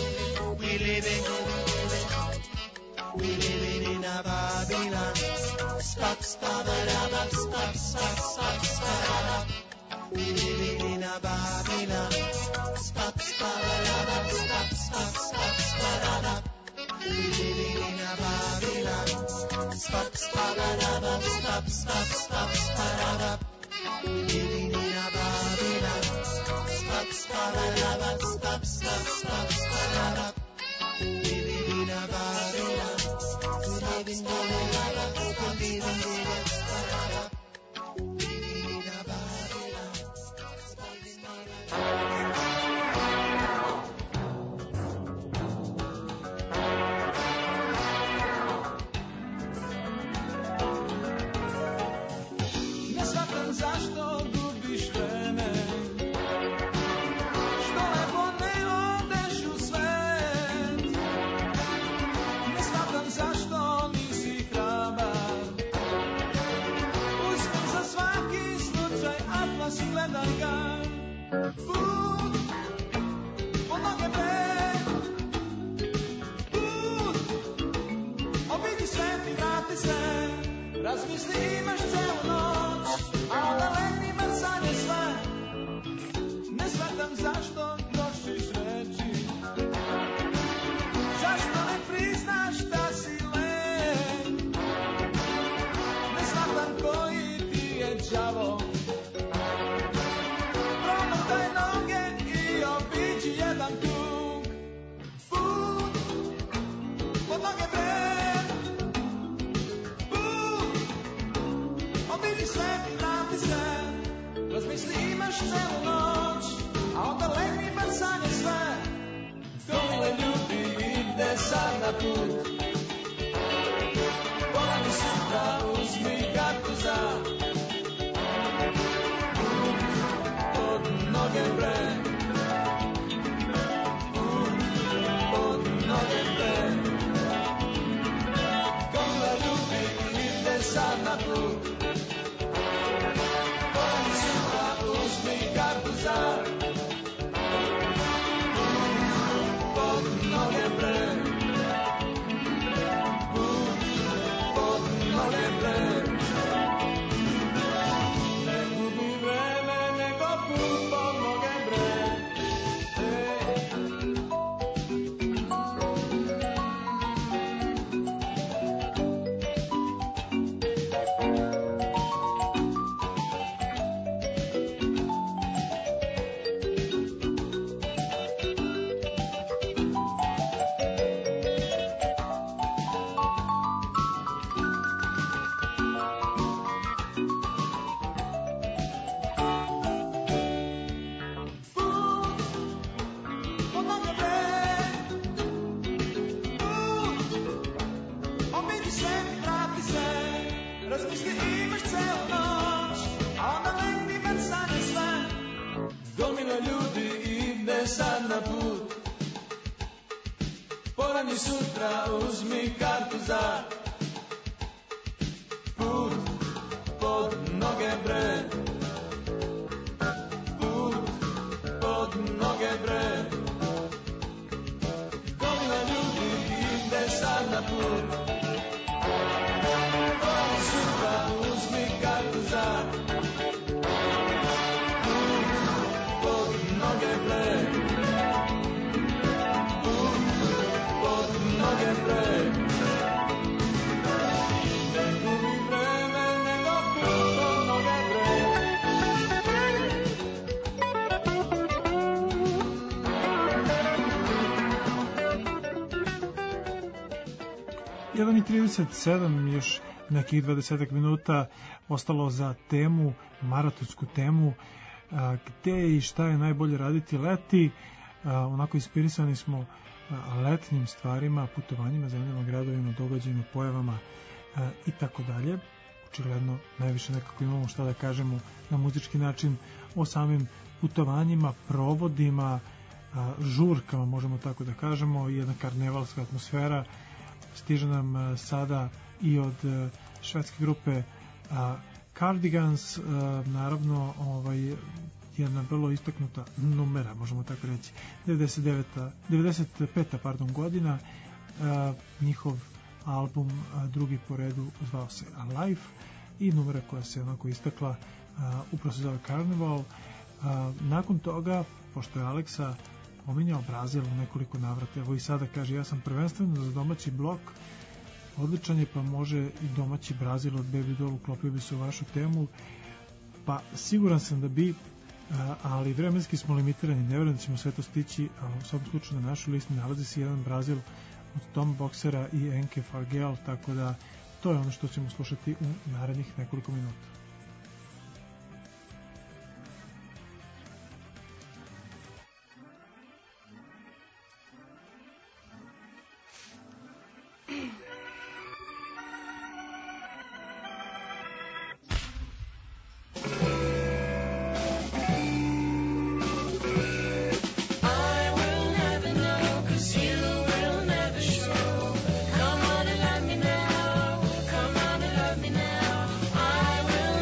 in a Babylon. Stop, stop, stop, stop, stop, stop, stop. We living in a Babylon. Stop, stop, stop, stop, stop, stop. We living in a Babylon. Stop, stop, stop, stop, stop, stop. We living in a Babylon. Stop, stop, stop, stop, stop, stop. Living in a Babylon.
Ne shvatam zašto gubiš vreme, što lepo ne odeš u svet. Ne shvatam zašto nisi hrabar, uzmi za svaki slučaj atlas i gledaj ga. Put pod noge bre, put, obidi svet i vrati se. Razmisli, imaš celu noć, a onda legni mrcanje sve. Ne shvatam zašto trošiš reči, zašto ne priznaš da si len. Ne shvatam koji ti je đavo, promotaj noge i obiđi jedan krug. Put pod noge bre, obidi svet i vrati se. Razmisli, imaš celu noć, a onda legni mrcanje sve. Gomile ljudi ide sad na put, poradi sutra, uzmi kartu za put pod noge bre, put pod noge bre. Gomile ljudi ide sad na put, uzmi kartu za pod noge bre, pod noge bre. Ne gubi vreme, nego put pod noge bre. Sad na put, porani sutra, uzmi kartu za put pod noge bre, put pod noge bre. Gomila ljudi ide sad na put, porani sutra, uzmi kartu za put pod noge bre.
Jedan i 37, još nekih 20 minuta ostalo za temu, maratonsku temu, gde i šta je najbolje raditi leti. Onako inspirisani smo letnjim stvarima, putovanjima, zemljama, gradovima, događajima, pojavama i tako dalje. Očigledno najviše nekako imamo šta da kažemo na muzički način o samim putovanjima, provodima, žurkama, možemo tako da kažemo, jedna karnevalska atmosfera. Stiže nam sada i od švedske grupe Cardigans, naravno jedna vrlo istaknuta numera, možemo tako reći, 95. godina, njihov album drugi po redu zvao se Alive i numera koja se onako istakla upravo se zove Carnival. Nakon toga, pošto je Aleksa pominjao Brazil u nekoliko navrata, evo i sada kaže, ja sam prvenstveno za domaći blok, odličan je, pa može i domaći Brazil od Baby Doll, uklopio bi se u vašu temu, pa siguran sam da bi, ali vremenski smo limitirani, ne vjerujem da ćemo sve to stići, a u svakom slučaju na našoj listi nalazi se jedan Brazil od Tom Boxera i Enke Fargel, tako da to je ono što ćemo slušati u narednih nekoliko minuta.
Come on and love me now. I will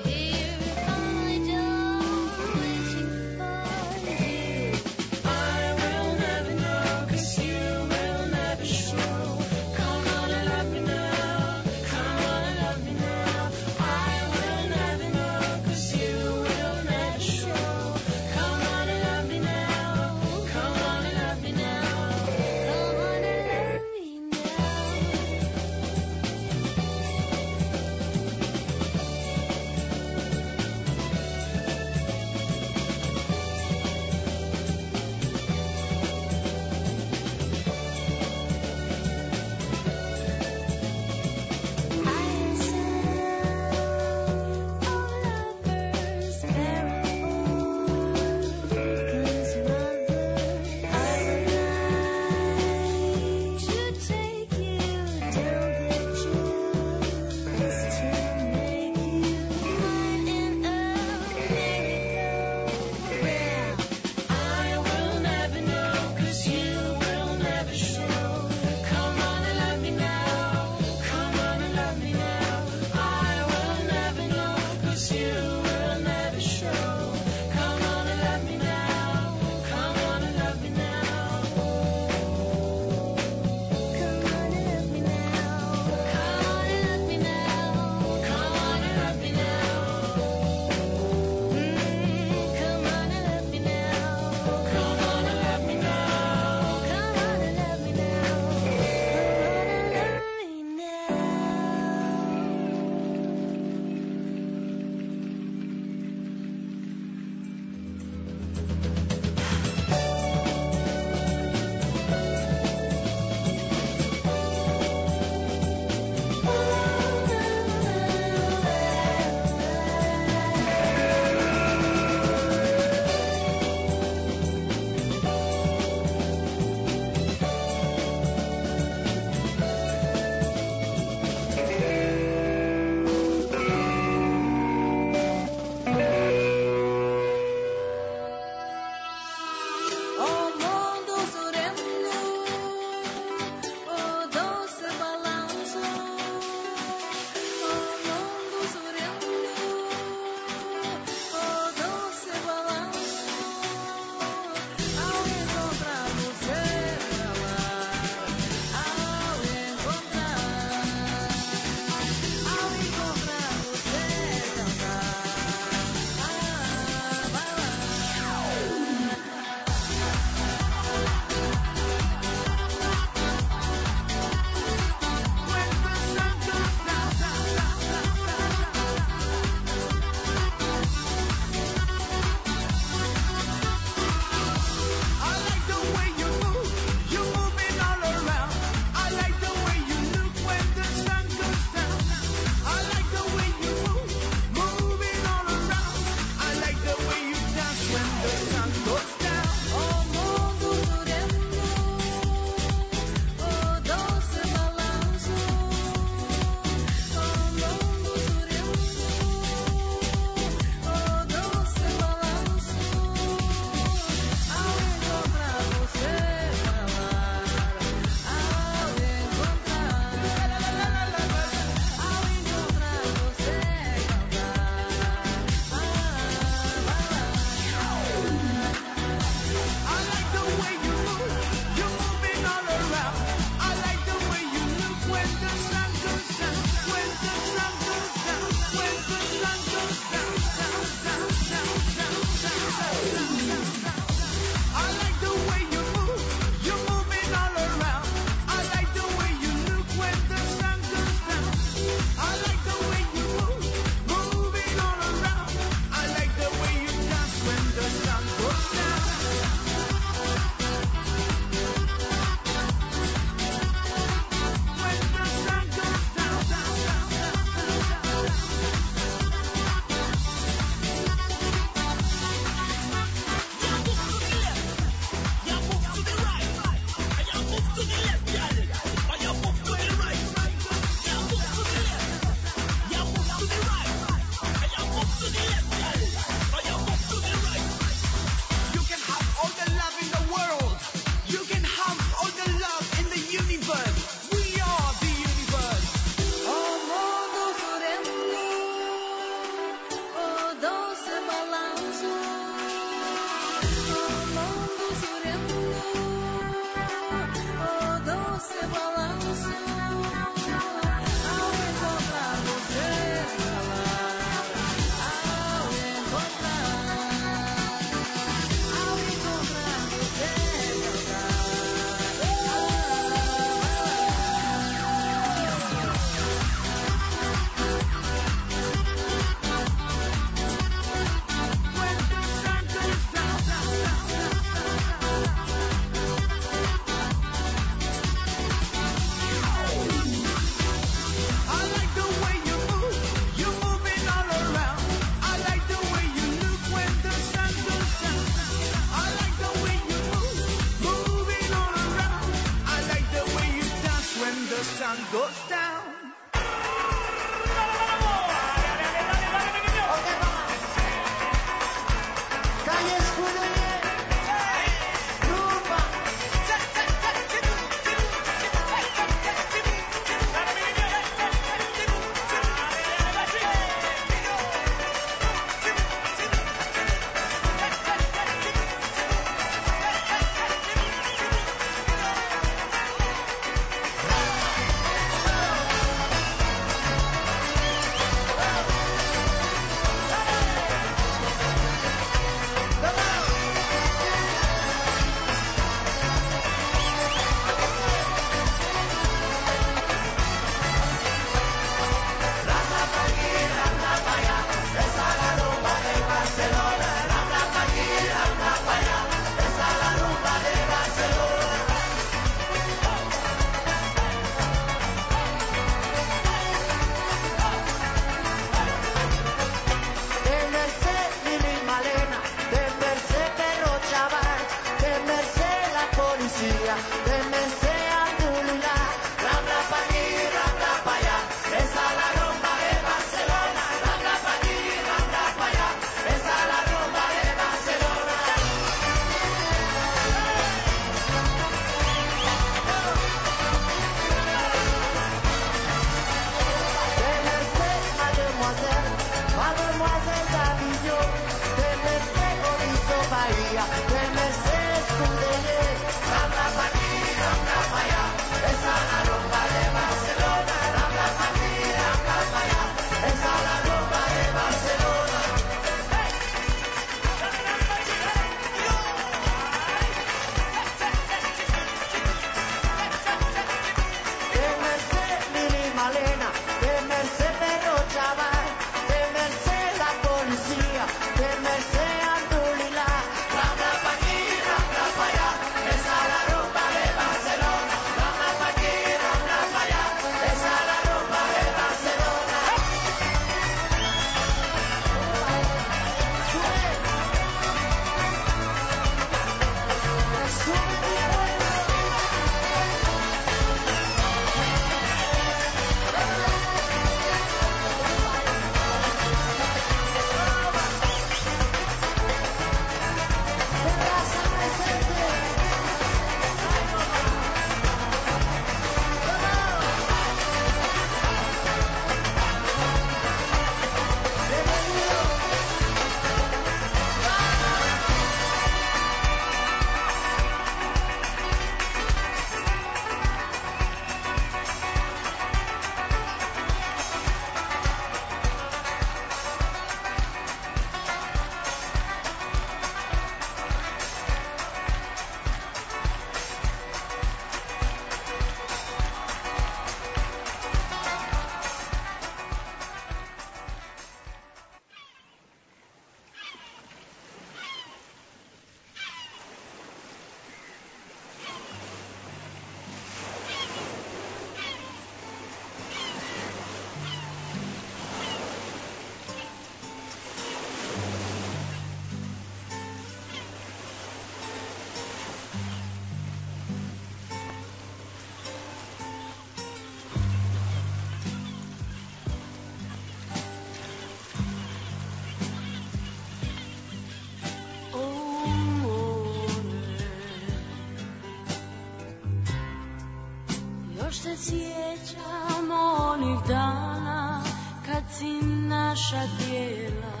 sjećam onih dana kad si naša tijela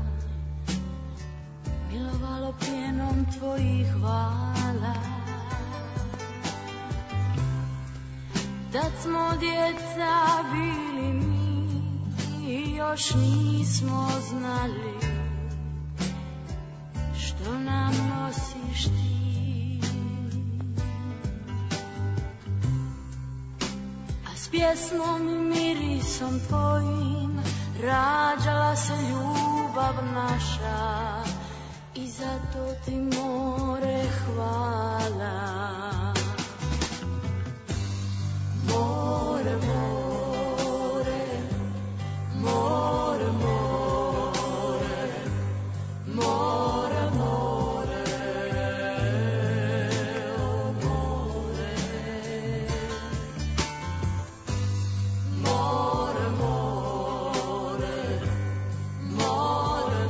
milovalo pjenom tvojih hvala. Tad smo djeca bili mi i još nismo znali što nam nosiš ti. A s pjesmom i mirisom tvojim rađala se ljubav naša i zato ti more hvala. More, more, more, more, more, more, oh more, more, more, more,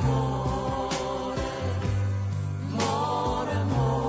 more, more,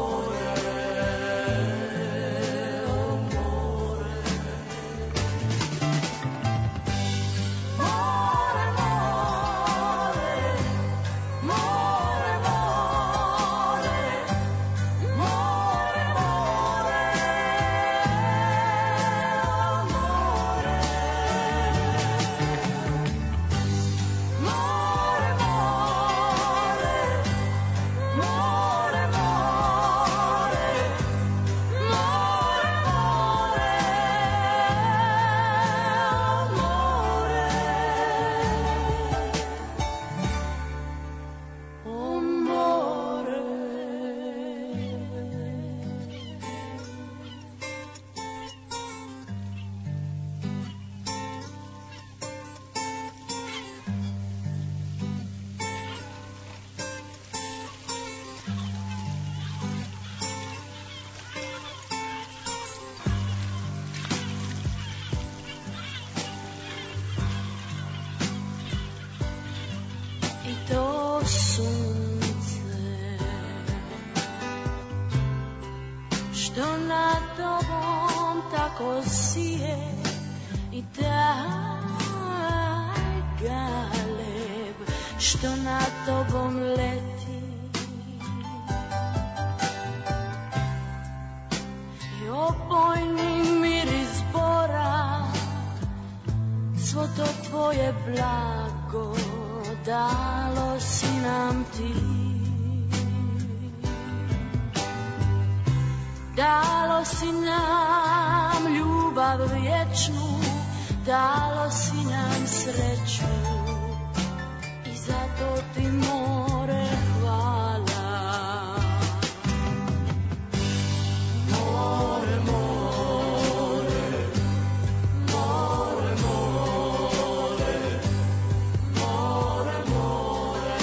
što nad tobom tako sije i taj galeb što nad tobom leti i opojni miris bora, svo to tvoje blago dalo si nam ti. Dalo si nam ljubav vječnu, dalo si nam sreću i zato ti more hvala. More, more, more, more, more, more,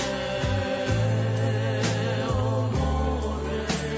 oh more.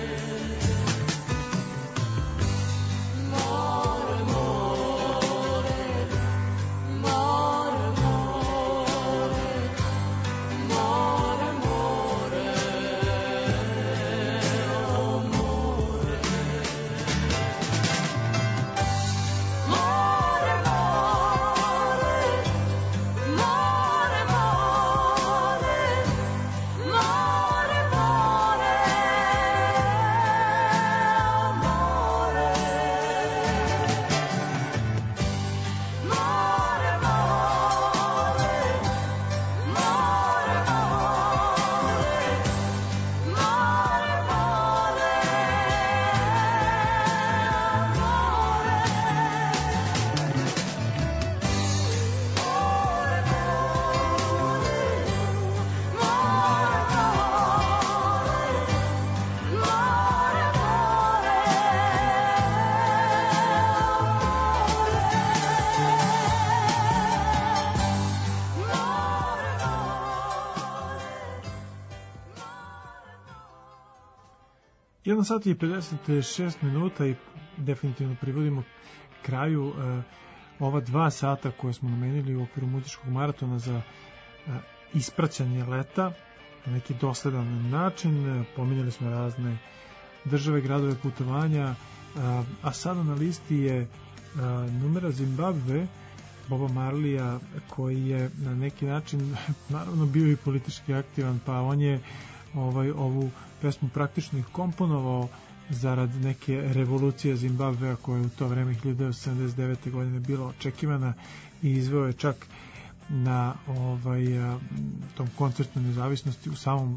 Jedan sat i 56 minuta i definitivno privodimo kraju ova 2 sata koje smo namenili u okviru muzičkog maratona za ispraćanje leta na neki dosledan način. Pominjali smo razne države, gradove, putovanja, a sada na listi je numera Zimbabve Boba Marleya, koji je na neki način naravno bio i politički aktivan, pa on je ovu pesmu praktično ih komponovao zarad neke revolucije Zimbabvea koja je u to vreme 1979. godine bila očekivana i izveo je čak na tom koncertu nezavisnosti u samom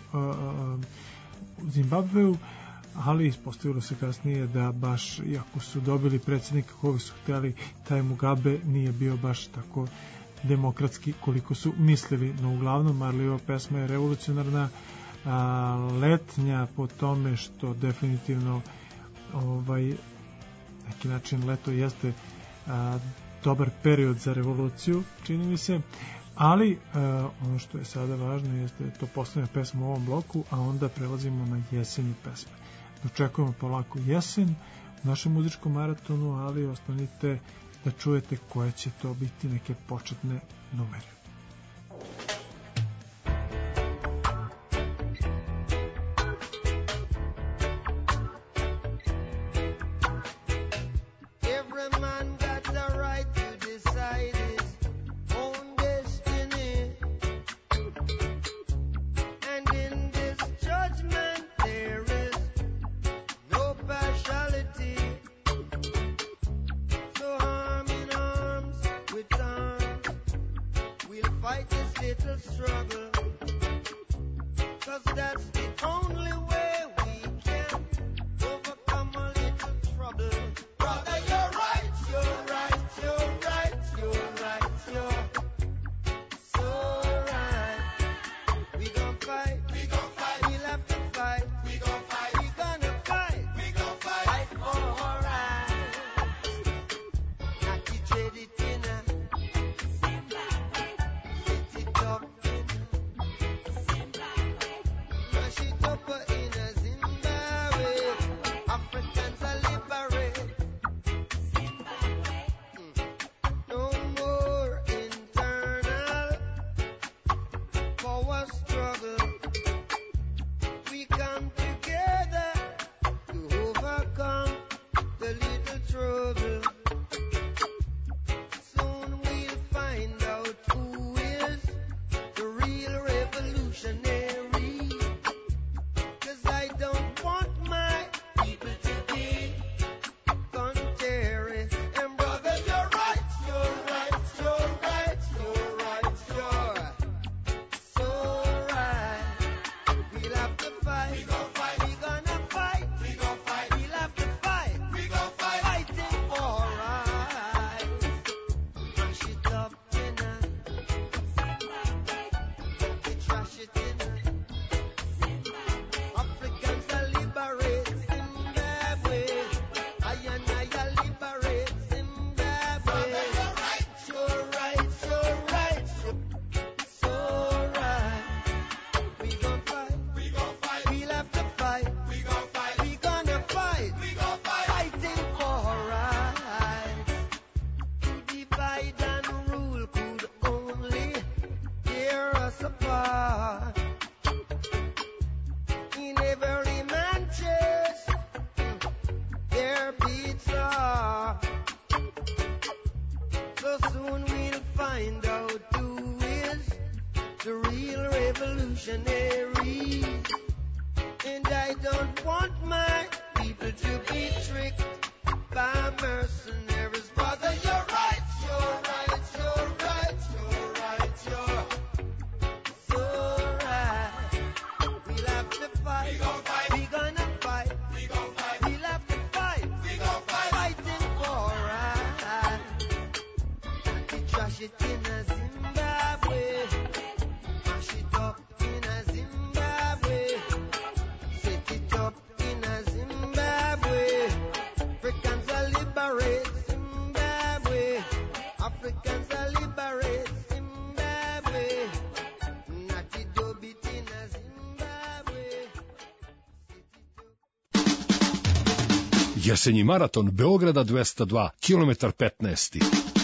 Zimbabveu, ali ispostavilo se kasnije da baš, iako su dobili predsjednika koga su hteli, taj Mugabe nije bio baš tako demokratski koliko su mislili. No uglavnom Marleyova pesma je revolucionarna, letnja po tome što definitivno neki način leto jeste dobar period za revoluciju, čini mi se, ali ono što je sada važno jeste da je to poslednja pesma u ovom bloku, a onda prelazimo na jesenje pesme. Dočekujemo polako jesen u našem muzičkom maratonu, ali ostanite da čujete koje će to biti neke početne numere.
Jesenji maraton Beograda 202, kilometar 15.